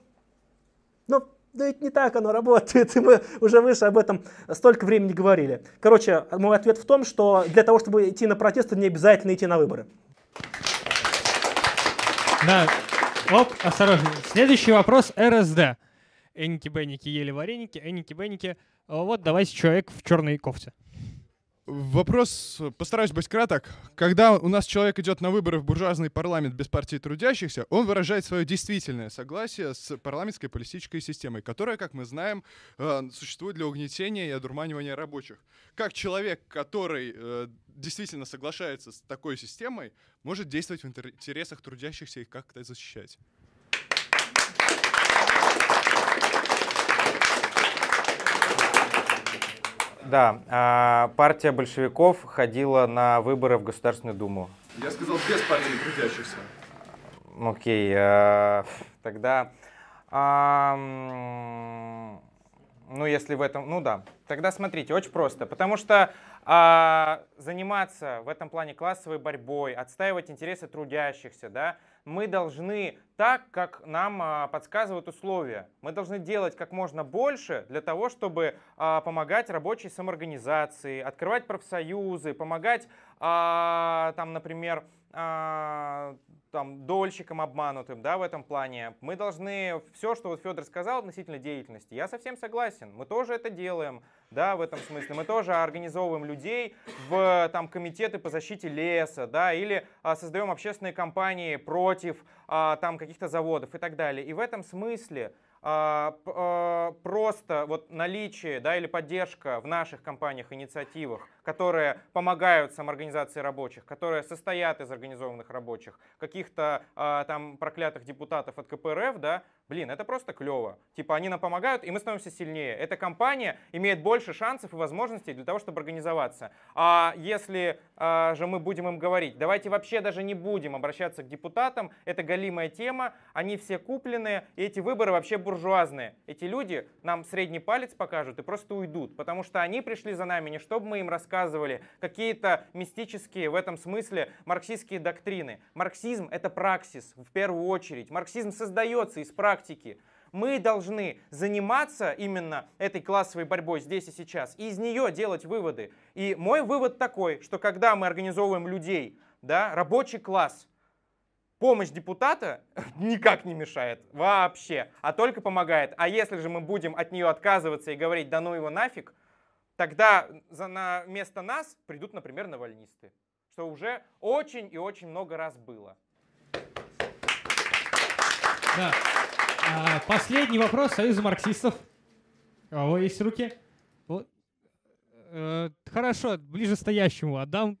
ведь не так оно работает, и мы уже выше об этом столько времени говорили. Короче, мой ответ в том, что для того, чтобы идти на протесты, не обязательно идти на выборы.
Да, осторожно. Следующий вопрос РСД. Энники-бенники ели вареники, энники-бенники. Давайте человек в черной кофте.
Вопрос, постараюсь быть краток. Когда у нас человек идет на выборы в буржуазный парламент без партии трудящихся, он выражает свое действительное согласие с парламентской политической системой, которая, как мы знаем, существует для угнетения и одурманивания рабочих. Как человек, который действительно соглашается с такой системой, может действовать в интересах трудящихся и как это защищать?
Да, партия большевиков ходила на выборы в Государственную Думу.
Я сказал, без партии трудящихся.
Окей, тогда... Ну, если в этом, ну да. Тогда смотрите, очень просто. Потому что заниматься в этом плане классовой борьбой, отстаивать интересы трудящихся, да, мы должны так, как нам подсказывают условия. Мы должны делать как можно больше для того, чтобы помогать рабочей самоорганизации, открывать профсоюзы, помогать, там, например, там, дольщикам обманутым, да, в этом плане. Мы должны все, что вот Федор сказал относительно деятельности, я совсем согласен. Мы тоже это делаем, да, в этом смысле. Мы тоже организовываем людей в там, комитеты по защите леса, да, или создаем общественные кампании против там, каких-то заводов и так далее. И в этом смысле просто вот наличие, да, или поддержка в наших компаниях, инициативах, которые помогают самоорганизации рабочих, которые состоят из организованных рабочих, каких-то там проклятых депутатов от КПРФ, да, блин, это просто клево. Типа они нам помогают, и мы становимся сильнее. Эта компания имеет больше шансов и возможностей для того, чтобы организоваться. А если же мы будем им говорить, давайте вообще даже не будем обращаться к депутатам, это голимая тема, они все купленные, и эти выборы вообще буржуазные. Эти люди нам средний палец покажут и просто уйдут, потому что они пришли за нами не чтобы мы им рассказывали какие-то мистические в этом смысле марксистские доктрины. Марксизм — это праксис в первую очередь. Марксизм создается из практики. Мы должны заниматься именно этой классовой борьбой здесь и сейчас, и из нее делать выводы. И мой вывод такой, что когда мы организовываем людей, да, рабочий класс, помощь депутата никак не мешает вообще, а только помогает. А если же мы будем от нее отказываться и говорить «да ну его нафиг», тогда на место нас придут, например, навальнисты, что уже очень и очень много раз было.
Да. Последний вопрос Союза марксистов. У кого есть руки? Вот. Хорошо, ближе стоящему отдам.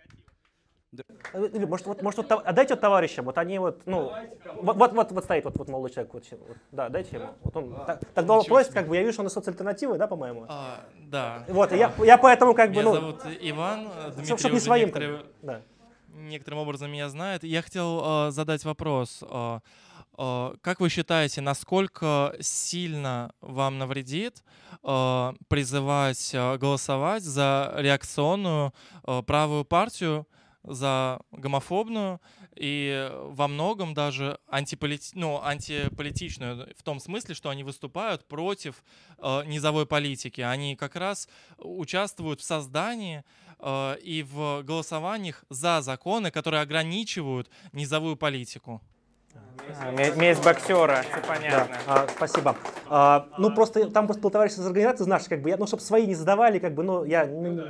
Может, вот отдайте вот товарищам, вот они вот, ну, вот стоит, вот молодой человек, вот, да, дайте ему. Вот он так долго просит, как бы, я вижу, что он из соцальтернативы, да, по-моему?
Да.
Вот, я поэтому как бы,
Меня
ну...
зовут Иван, Дмитрий
чтобы не
уже
своим,
некоторым образом меня знает. Я хотел задать вопрос. Как вы считаете, насколько сильно вам навредит призывать голосовать за реакционную правую партию, за гомофобную и во многом даже антиполитичную, в том смысле, что они выступают против низовой политики. Они как раз участвуют в создании и в голосованиях за законы, которые ограничивают низовую политику.
Месть боксера, все понятно.
Да, спасибо. Ну, просто там был товарищ из организации, знаешь, как бы, ну, чтобы свои не задавали, как бы, ну, я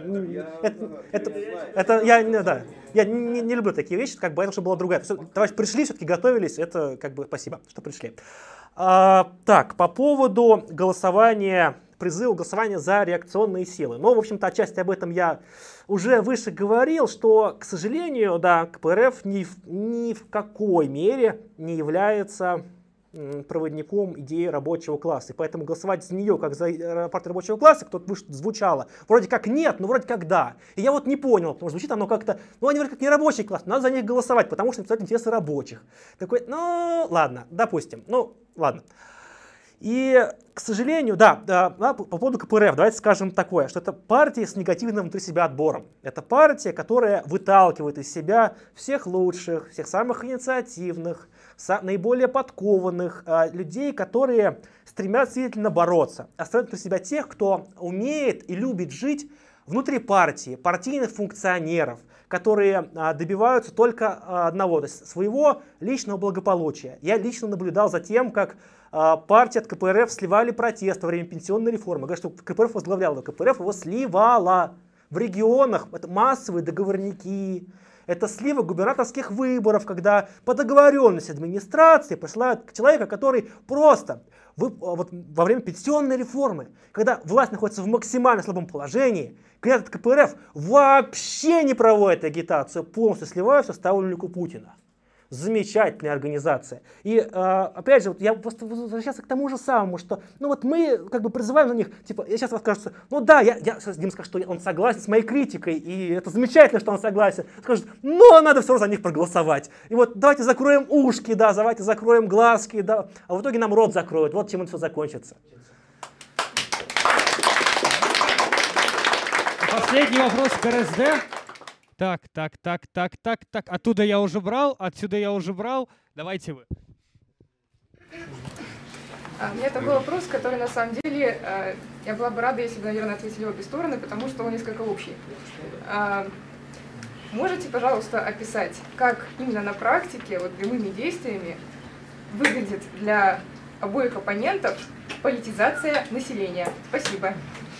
не люблю такие вещи, как бы, это уже была другая. Товарищи пришли, все-таки готовились, это, как бы, спасибо, что пришли. Так, по поводу голосования, призыва голосования за реакционные силы. Ну, в общем-то, отчасти об этом я уже выше говорил, что, к сожалению, да, КПРФ ни в какой мере не является проводником идеи рабочего класса. И поэтому голосовать за нее, как за партию рабочего класса, кто-то звучало, вроде как нет, но вроде как да. И я вот не понял, потому что звучит оно как-то, ну они вроде как не рабочий класс, надо за них голосовать, потому что представляют интересы рабочих. Такой, ну ладно, допустим, ну ладно. И, к сожалению, да, по поводу КПРФ, давайте скажем такое, что это партия с негативным внутри себя отбором. Это партия, которая выталкивает из себя всех лучших, всех самых инициативных, наиболее подкованных людей, которые стремятся действительно бороться. Оставляют внутри себя тех, кто умеет и любит жить внутри партии, партийных функционеров, которые добиваются только одного, то есть своего личного благополучия. Я лично наблюдал за тем, как партия от КПРФ сливали протест во время пенсионной реформы. Говорят, что КПРФ возглавляла, КПРФ его сливала. В регионах это массовые договорники, это слива губернаторских выборов, когда по договоренности администрации присылают человека, который просто вот во время пенсионной реформы, когда власть находится в максимально слабом положении, кандидат от КПРФ вообще не проводит агитацию, полностью сливаются в ставленнику Путина. Замечательная организация. И опять же, вот я просто возвращался к тому же самому, что ну вот мы как бы призываем за них, типа, я сейчас скажу, ну да, я Дим скажет, что он согласен с моей критикой, и это замечательно, что он согласен. Скажет, но надо все равно за них проголосовать. И вот давайте закроем ушки, да, давайте закроем глазки, да, а в итоге нам рот закроют. Вот чем это все закончится.
Последний вопрос к РСД. Так. Оттуда я уже брал, отсюда я уже брал. Давайте вы.
У меня такой вопрос, который на самом деле я была бы рада, если бы, наверное, ответили обе стороны, потому что он несколько общий. Можете, пожалуйста, описать, как именно на практике, вот прямыми действиями, выглядит для обоих оппонентов политизация населения? Спасибо.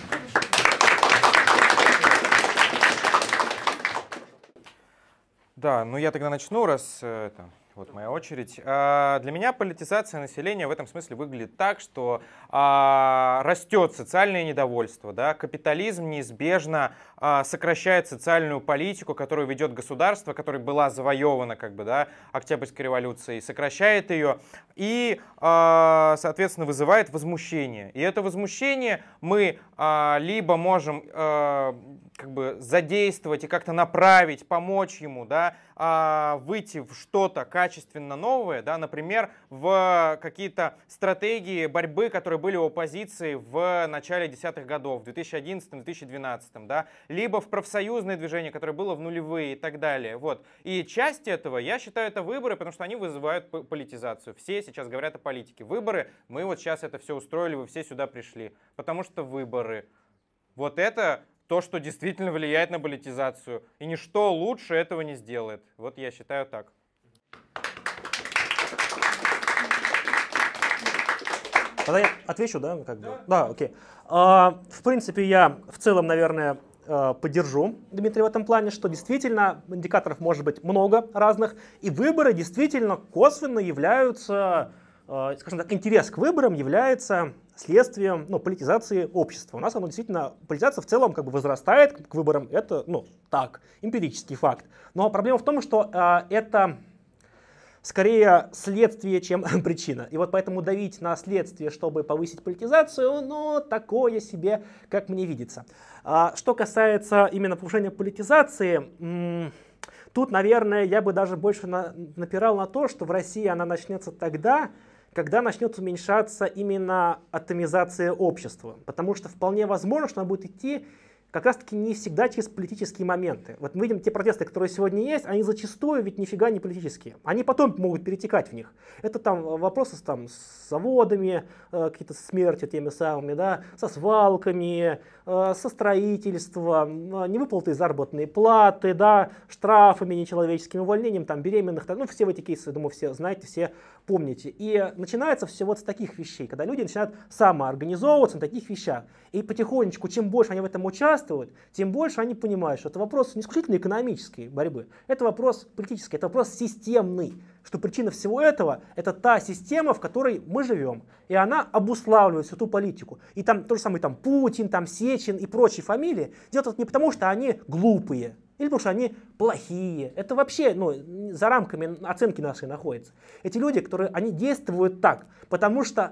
Да, ну я тогда начну, раз вот моя очередь. Для меня политизация населения в этом смысле выглядит так, что растет социальное недовольство, да, капитализм неизбежно сокращает социальную политику, которую ведет государство, которая была завоевана как бы, да, Октябрьской революцией, сокращает ее и, соответственно, вызывает возмущение. И это возмущение мы либо можем как бы задействовать и как-то направить, помочь ему, да, выйти в что-то качественно новое, да, например, в какие-то стратегии борьбы, которые были у оппозиции в начале десятых годов, в 2011-2012, да, либо в профсоюзное движение, которое было в нулевые и так далее. Вот. И часть этого, я считаю, это выборы, потому что они вызывают политизацию. Все сейчас говорят о политике. Выборы, мы вот сейчас это все устроили, вы все сюда пришли, потому что выборы. Вот это то, что действительно влияет на политизацию. И ничто лучше этого не сделает. Вот я считаю так.
Тогда я отвечу, да? Как бы? Да, окей. В принципе, я в целом, наверное, поддержу Дмитрия в этом плане, что действительно индикаторов может быть много разных, и выборы действительно косвенно являются, скажем так, интерес к выборам является следствием политизации общества. У нас оно действительно, политизация в целом как бы возрастает к выборам, это, так, эмпирический факт. Но проблема в том, что это скорее следствие, чем причина. И вот поэтому давить на следствие, чтобы повысить политизацию, такое себе, как мне видится. Что касается именно повышения политизации, тут, наверное, я бы даже больше напирал на то, что в России она начнется тогда, когда начнет уменьшаться именно атомизация общества. Потому что вполне возможно, что она будет идти как раз-таки не всегда через политические моменты. Вот мы видим те протесты, которые сегодня есть, они зачастую ведь нифига не политические. Они потом могут перетекать в них. Это там вопросы с заводами, какие-то смерти теми самыми, да, со свалками, со строительством, невыплаты заработной платы, да, штрафами нечеловеческим, увольнением там, беременных. Все эти кейсы, я думаю, все знаете, все помните. И начинается все вот с таких вещей, когда люди начинают самоорганизовываться на таких вещах. И потихонечку, чем больше они в этом участвуют, тем больше они понимают, что это вопрос не исключительно экономической борьбы, это вопрос политический, это вопрос системный, что причина всего этого — это та система, в которой мы живем, и она обуславливает всю ту политику. И там то же самое там Путин, там Сечин и прочие фамилии делают это не потому, что они глупые, или потому что они плохие. Это вообще за рамками оценки нашей находится. Эти люди, они действуют так, потому что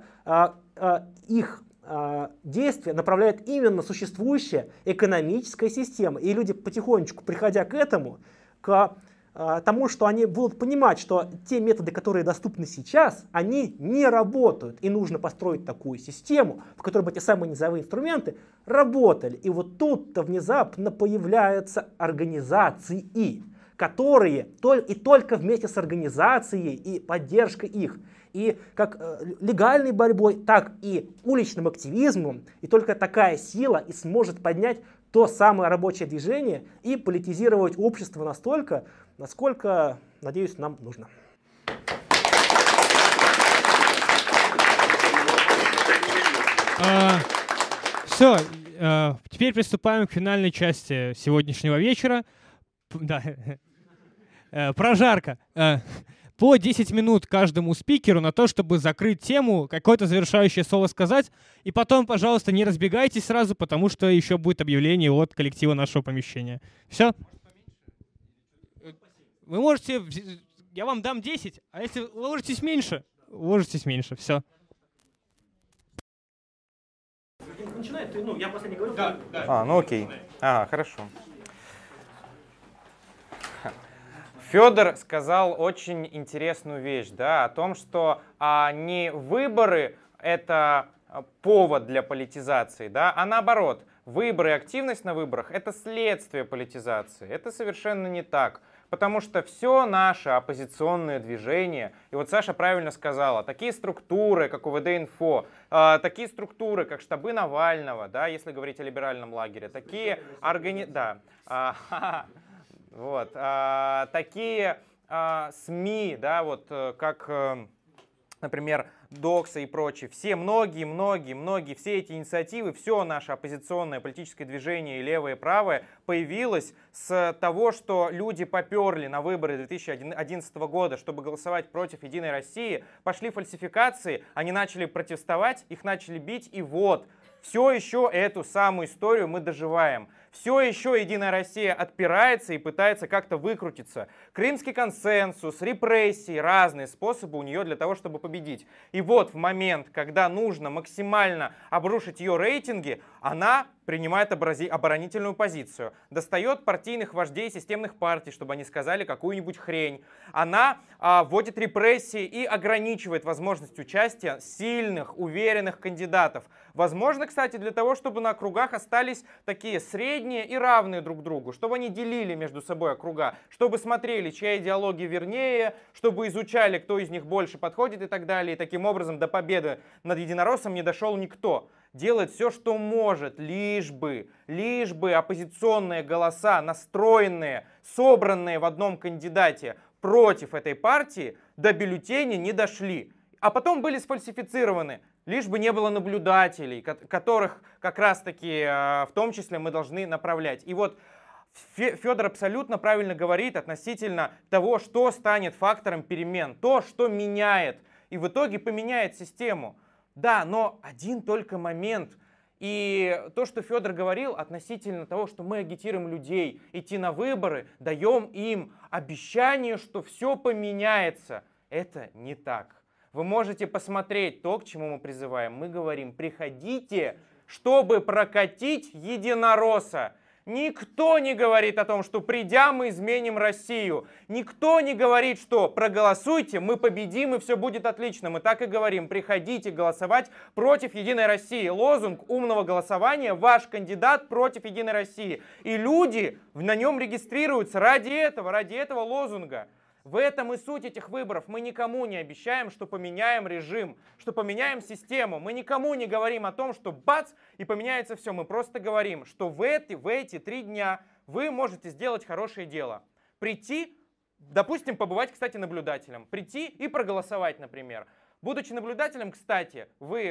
их действия направляет именно существующая экономическая система. И люди потихонечку, приходя к этому, к тому, что они будут понимать, что те методы, которые доступны сейчас, они не работают. И нужно построить такую систему, в которой бы эти самые низовые инструменты работали. И вот тут-то внезапно появляются организации, которые и только вместе с организацией и поддержкой их, и как легальной борьбой, так и уличным активизмом, и только такая сила и сможет поднять то самое рабочее движение и политизировать общество настолько, насколько, надеюсь, нам нужно.
Все, теперь приступаем к финальной части сегодняшнего вечера. Да. Прожарка. По 10 минут каждому спикеру на то, чтобы закрыть тему, какое-то завершающее слово сказать. И потом, пожалуйста, не разбегайтесь сразу, потому что еще будет объявление от коллектива нашего помещения. Все? Вы можете... Я вам дам 10, а если вы уложитесь меньше, уложитесь меньше. Все.
Начинает, я просто не говорю.
Да.
Окей. Хорошо. Федор сказал очень интересную вещь, да, о том, что не выборы — это повод для политизации, да, а наоборот, выборы и активность на выборах — это следствие политизации. Это совершенно не так. Потому что все наше оппозиционное движение, и вот Саша правильно сказала, такие структуры, как УВД-Инфо, такие структуры, как штабы Навального, да, если говорить о либеральном лагере, такие такие СМИ, да, вот как, например, Докса и прочие, многие, все эти инициативы, все наше оппозиционное политическое движение, и левое, и правое, появилось с того, что люди поперли на выборы 2011 года, чтобы голосовать против Единой России, пошли фальсификации, они начали протестовать, их начали бить, и вот, все еще эту самую историю мы доживаем. Все еще Единая Россия отпирается и пытается как-то выкрутиться. Крымский консенсус, репрессии, разные способы у нее для того, чтобы победить. И вот в момент, когда нужно максимально обрушить ее рейтинги, она принимает оборонительную позицию. Достает партийных вождей системных партий, чтобы они сказали какую-нибудь хрень. Она вводит репрессии и ограничивает возможность участия сильных, уверенных кандидатов. Возможно, кстати, для того, чтобы на округах остались такие средние и равные друг другу, чтобы они делили между собой округа, чтобы смотрели, чья идеология вернее, чтобы изучали, кто из них больше подходит и так далее. И таким образом до победы над единороссом не дошел никто. Делает все, что может, лишь бы оппозиционные голоса, настроенные, собранные в одном кандидате против этой партии, до бюллетеней не дошли. А потом были сфальсифицированы, лишь бы не было наблюдателей, которых как раз-таки в том числе мы должны направлять. И вот Федор абсолютно правильно говорит относительно того, что станет фактором перемен, то, что меняет и в итоге поменяет систему. Да, но один только момент. И то, что Федор говорил относительно того, что мы агитируем людей идти на выборы, даем им обещание, что все поменяется. Это не так. Вы можете посмотреть то, к чему мы призываем. Мы говорим: приходите, чтобы прокатить единоросса. Никто не говорит о том, что придя, мы изменим Россию. Никто не говорит, что проголосуйте, мы победим и все будет отлично. Мы так и говорим: приходите голосовать против Единой России. Лозунг умного голосования: ваш кандидат против Единой России. И люди на нем регистрируются ради этого лозунга. В этом и суть этих выборов. Мы никому не обещаем, что поменяем режим, что поменяем систему. Мы никому не говорим о том, что бац, и поменяется все. Мы просто говорим, что в эти 3 дня вы можете сделать хорошее дело. Прийти, допустим, побывать, кстати, наблюдателем. Прийти и проголосовать, например. Будучи наблюдателем, кстати,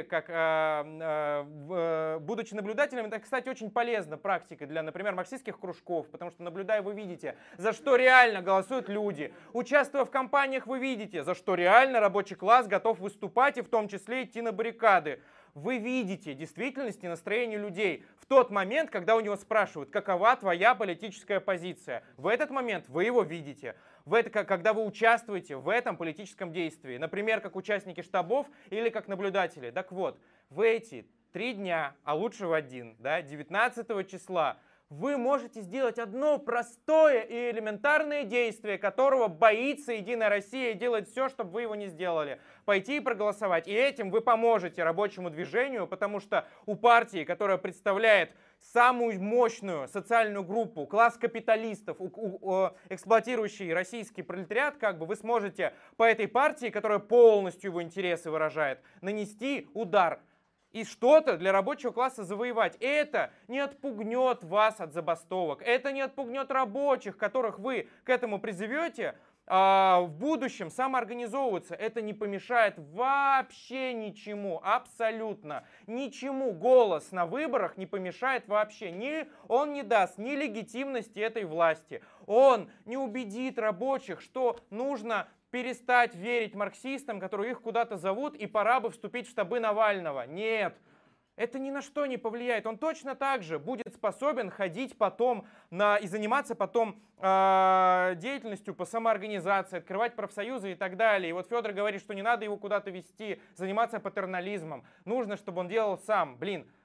будучи наблюдателем, это, кстати, очень полезна практика для, например, марксистских кружков, потому что, наблюдая, вы видите, за что реально голосуют люди. Участвуя в кампаниях, вы видите, за что реально рабочий класс готов выступать и в том числе идти на баррикады. Вы видите действительность и настроение людей в тот момент, когда у него спрашивают, какова твоя политическая позиция. В этот момент вы его видите. Когда вы участвуете в этом политическом действии, например, как участники штабов или как наблюдатели. Так вот, в эти 3 дня, а лучше в один, 19 числа, вы можете сделать одно простое и элементарное действие, которого боится Единая Россия и делает все, чтобы вы его не сделали. Пойти и проголосовать. И этим вы поможете рабочему движению, потому что у партии, которая представляет самую мощную социальную группу, класс капиталистов, эксплуатирующий российский пролетариат, вы сможете по этой партии, которая полностью его интересы выражает, нанести удар. И что-то для рабочего класса завоевать. Это не отпугнет вас от забастовок, это не отпугнет рабочих, которых вы к этому призовете в будущем самоорганизовываться. Это не помешает вообще ничему, абсолютно ничему. Голос на выборах не помешает вообще. Он не даст ни легитимности этой власти, он не убедит рабочих, что нужно перестать верить марксистам, которые их куда-то зовут, и пора бы вступить в штабы Навального. Нет, это ни на что не повлияет. Он точно так же будет способен ходить потом и заниматься потом деятельностью по самоорганизации, открывать профсоюзы и так далее. И вот Федор говорит, что не надо его куда-то вести, заниматься патернализмом. Нужно, чтобы он делал сам.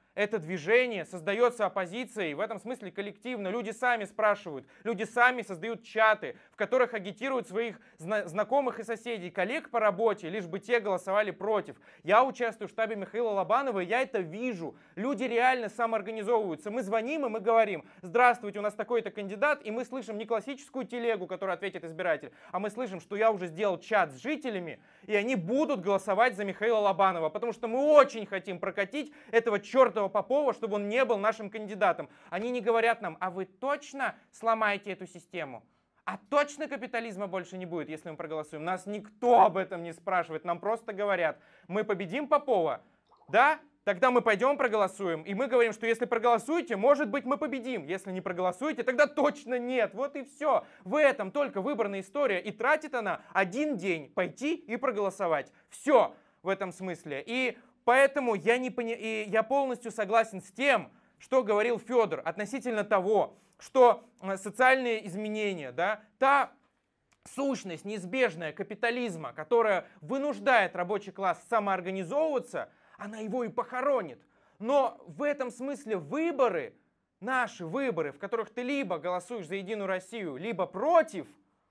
это движение создается оппозицией, в этом смысле коллективно. Люди сами спрашивают, люди сами создают чаты, в которых агитируют своих знакомых и соседей, коллег по работе, лишь бы те голосовали против. Я участвую в штабе Михаила Лобанова, и я это вижу. Люди реально самоорганизовываются. Мы звоним, и мы говорим: здравствуйте, у нас такой-то кандидат, и мы слышим не классическую телегу, которую ответит избиратель, а мы слышим, что я уже сделал чат с жителями, и они будут голосовать за Михаила Лобанова, потому что мы очень хотим прокатить этого чертова Попова, чтобы он не был нашим кандидатом. Они не говорят нам: а вы точно сломаете эту систему? А точно капитализма больше не будет, если мы проголосуем? Нас никто об этом не спрашивает, нам просто говорят: мы победим Попова, да? Тогда мы пойдем проголосуем. И мы говорим, что если проголосуете, может быть, мы победим. Если не проголосуете, тогда точно нет. Вот и все. В этом только выборная история. И тратит она один день пойти и проголосовать. Все в этом смысле. И поэтому я полностью согласен с тем, что говорил Федор относительно того, что социальные изменения, да, та сущность неизбежная капитализма, которая вынуждает рабочий класс самоорганизовываться, она его и похоронит. Но в этом смысле выборы, наши выборы, в которых ты либо голосуешь за Единую Россию, либо против,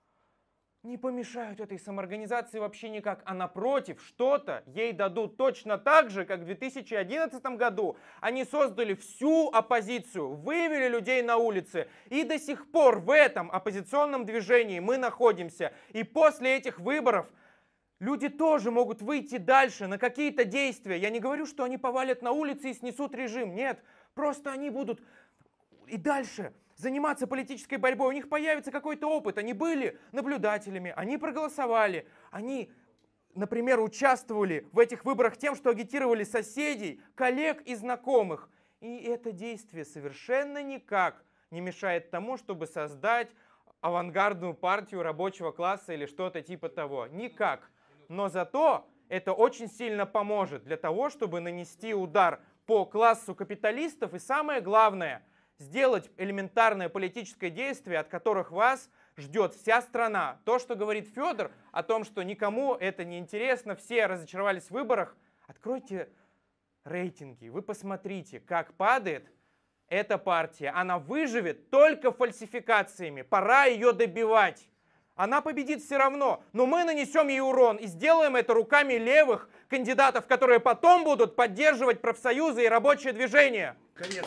не помешают этой самоорганизации вообще никак, а напротив, что-то ей дадут точно так же, как в 2011 году они создали всю оппозицию, вывели людей на улицы, и до сих пор в этом оппозиционном движении мы находимся. И после этих выборов люди тоже могут выйти дальше на какие-то действия. Я не говорю, что они повалят на улице и снесут режим, нет, просто они будут и дальше заниматься политической борьбой, у них появится какой-то опыт. Они были наблюдателями, они проголосовали, они, например, участвовали в этих выборах тем, что агитировали соседей, коллег и знакомых. И это действие совершенно никак не мешает тому, чтобы создать авангардную партию рабочего класса или что-то типа того. Никак. Но зато это очень сильно поможет для того, чтобы нанести удар по классу капиталистов и, самое главное, сделать элементарное политическое действие, от которых вас ждет вся страна. То, что говорит Федор о том, что никому это не интересно, все разочаровались в выборах, откройте рейтинги, вы посмотрите, как падает эта партия. Она выживет только фальсификациями, пора ее добивать. Она победит все равно, но мы нанесем ей урон и сделаем это руками левых кандидатов, которые потом будут поддерживать профсоюзы и рабочее движение.
Конец.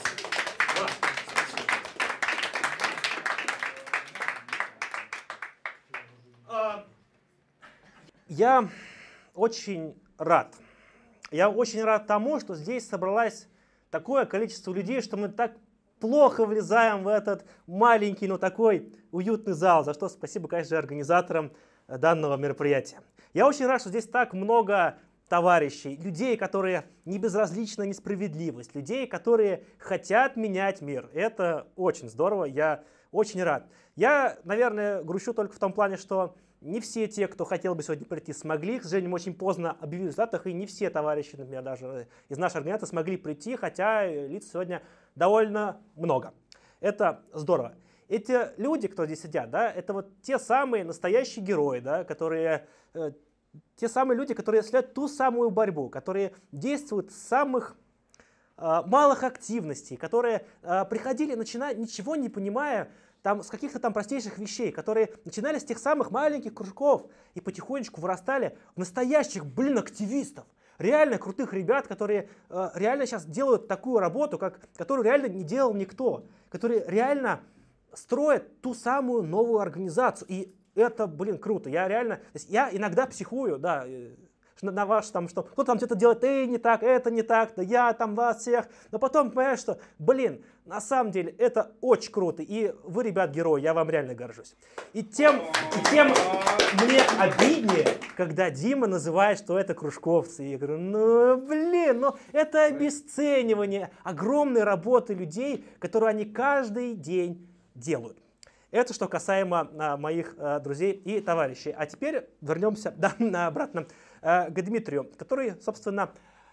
Я очень рад. Я очень рад тому, что здесь собралось такое количество людей, что мы так плохо влезаем в этот маленький, но такой уютный зал, за что спасибо, конечно, организаторам данного мероприятия. Я очень рад, что здесь так много товарищей, людей, которые не безразлична несправедливость, людей, которые хотят менять мир. Это очень здорово, я очень рад. Я, наверное, грущу только в том плане, что не все те, кто хотел бы сегодня прийти, смогли. К сожалению, мы очень поздно объявили о результатах, и не все товарищи, например, даже из нашей организации смогли прийти, хотя лиц сегодня довольно много. Это здорово. Эти люди, кто здесь сидят, да, это вот те самые настоящие герои, да, которые, те самые люди, которые осуществляют ту самую борьбу, которые действуют с самых малых активностей, которые приходили, начиная, ничего не понимая, там, с каких-то там простейших вещей, которые начинали с тех самых маленьких кружков и потихонечку вырастали в настоящих, активистов. Реально крутых ребят, которые реально сейчас делают такую работу, которую реально не делал никто. Которые реально строят ту самую новую организацию. И это, круто. Я реально, я иногда психую, да, на ваш там, что кто там что-то делает, не так, это не так, да я там вас всех. Но потом понимаешь, что, на самом деле это очень круто. И вы, ребят, герои, я вам реально горжусь. И тем мне обиднее, когда Дима называет, что это кружковцы. И я говорю, это обесценивание огромной работы людей, которую они каждый день делают. Это что касаемо моих друзей и товарищей. А теперь вернемся обратно к Дмитрию, который, собственно,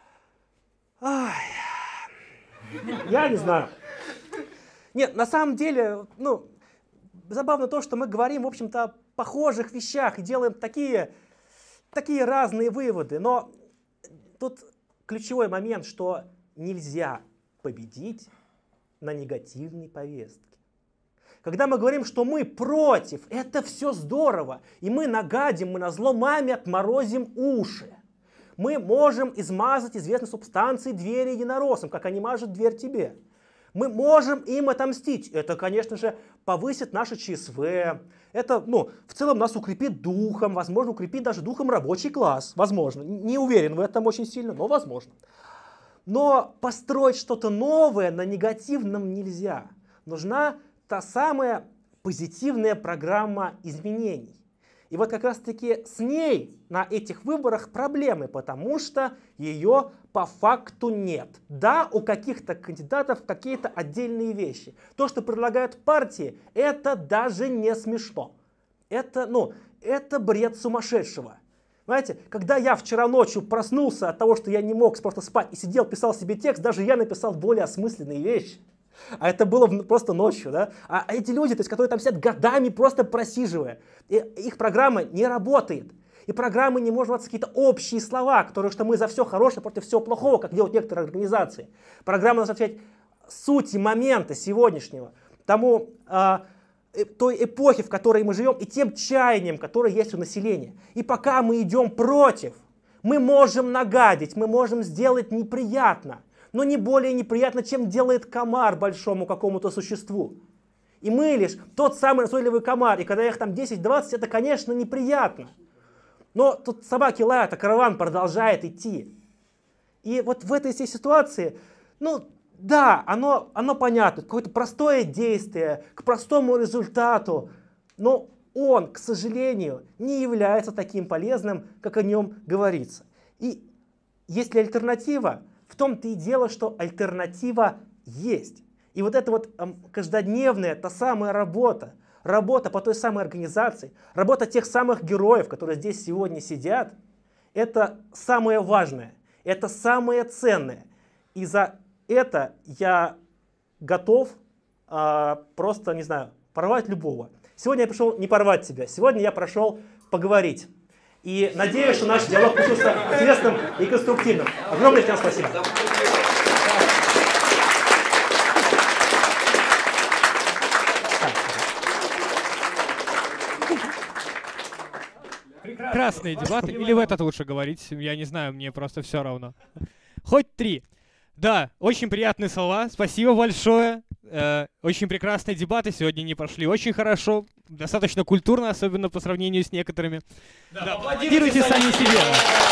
я не знаю. Нет, на самом деле, забавно то, что мы говорим, в общем-то, о похожих вещах и делаем такие разные выводы. Но тут ключевой момент, что нельзя победить на негативной повестке. Когда мы говорим, что мы против, это все здорово, и мы нагадим, мы назло маме отморозим уши. Мы можем измазать известной субстанцией двери единороссам, как они мажут дверь тебе. Мы можем им отомстить. Это, конечно же, повысит наше ЧСВ. Это, в целом нас укрепит духом, возможно, укрепит даже духом рабочий класс. Возможно. Не уверен в этом очень сильно, но возможно. Но построить что-то новое на негативном нельзя. Нужна та самая позитивная программа изменений. И вот как раз-таки с ней на этих выборах проблемы, потому что ее по факту нет. Да, у каких-то кандидатов какие-то отдельные вещи. То, что предлагают партии, это даже не смешно. Это бред сумасшедшего. Знаете, когда я вчера ночью проснулся от того, что я не мог просто спать и сидел, писал себе текст, даже я написал более осмысленные вещи. А это было просто ночью, да? А эти люди, то есть, которые там сидят годами просто просиживая, их программа не работает. И программы не может быть какие-то общие слова, которые, что мы за все хорошее против всего плохого, как делают некоторые организации. Программа должна отвечать сути момента сегодняшнего, той эпохи, в которой мы живем, и тем чаяниям, которые есть у населения. И пока мы идем против, мы можем нагадить, мы можем сделать неприятно, но не более неприятно, чем делает комар большому какому-то существу. И мы лишь тот самый назойливый комар, и когда их там 10-20, это, конечно, неприятно. Но тут собаки лают, а караван продолжает идти. И вот в этой всей ситуации, да, оно понятно, какое-то простое действие, к простому результату, но он, к сожалению, не является таким полезным, как о нем говорится. И есть ли альтернатива? В том-то и дело, что альтернатива есть. И вот эта вот каждодневная, та самая работа по той самой организации, работа тех самых героев, которые здесь сегодня сидят, это самое важное, это самое ценное. И за это я готов просто, не знаю, порвать любого. Сегодня я пришел не порвать тебя, сегодня я пришел поговорить. И надеюсь, что наш диалог получился интересным и конструктивным. Огромное всем спасибо.
Прекрасные дебаты. Или в этот лучше говорить? Я не знаю, мне просто все равно. Хоть 3. Да, очень приятные слова. Спасибо большое. Очень прекрасные дебаты сегодня не прошли очень хорошо. Достаточно культурно, особенно по сравнению с некоторыми. Да, аплодируйте сами себе.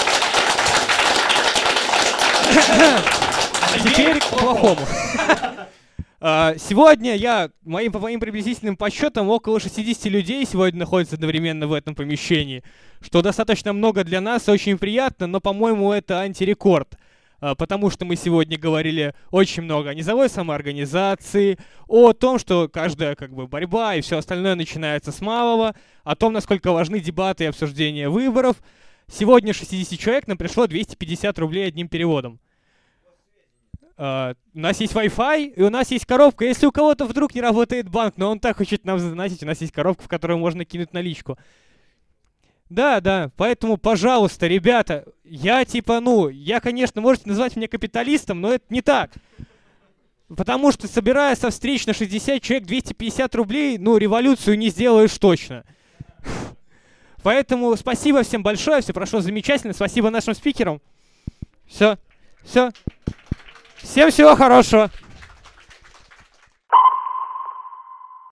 А теперь к плохому. Сегодня по моим приблизительным подсчетам, около 60 людей сегодня находятся одновременно в этом помещении, что достаточно много для нас, очень приятно, но, по-моему, это антирекорд. Потому что мы сегодня говорили очень много о низовой самоорганизации, о том, что каждая борьба и все остальное начинается с малого, о том, насколько важны дебаты и обсуждения выборов. Сегодня 60 человек нам пришло 250 рублей одним переводом. У нас есть Wi-Fi, и у нас есть коробка. Если у кого-то вдруг не работает банк, но он так хочет нам задонатить, у нас есть коробка, в которую можно кинуть наличку. Да, поэтому, пожалуйста, ребята, я, конечно, можете назвать меня капиталистом, но это не так. Потому что, собирая со встреч на 60 человек 250 рублей, революцию не сделаешь точно. Поэтому спасибо всем большое, все прошло замечательно, спасибо нашим спикерам. Все. Всем всего хорошего.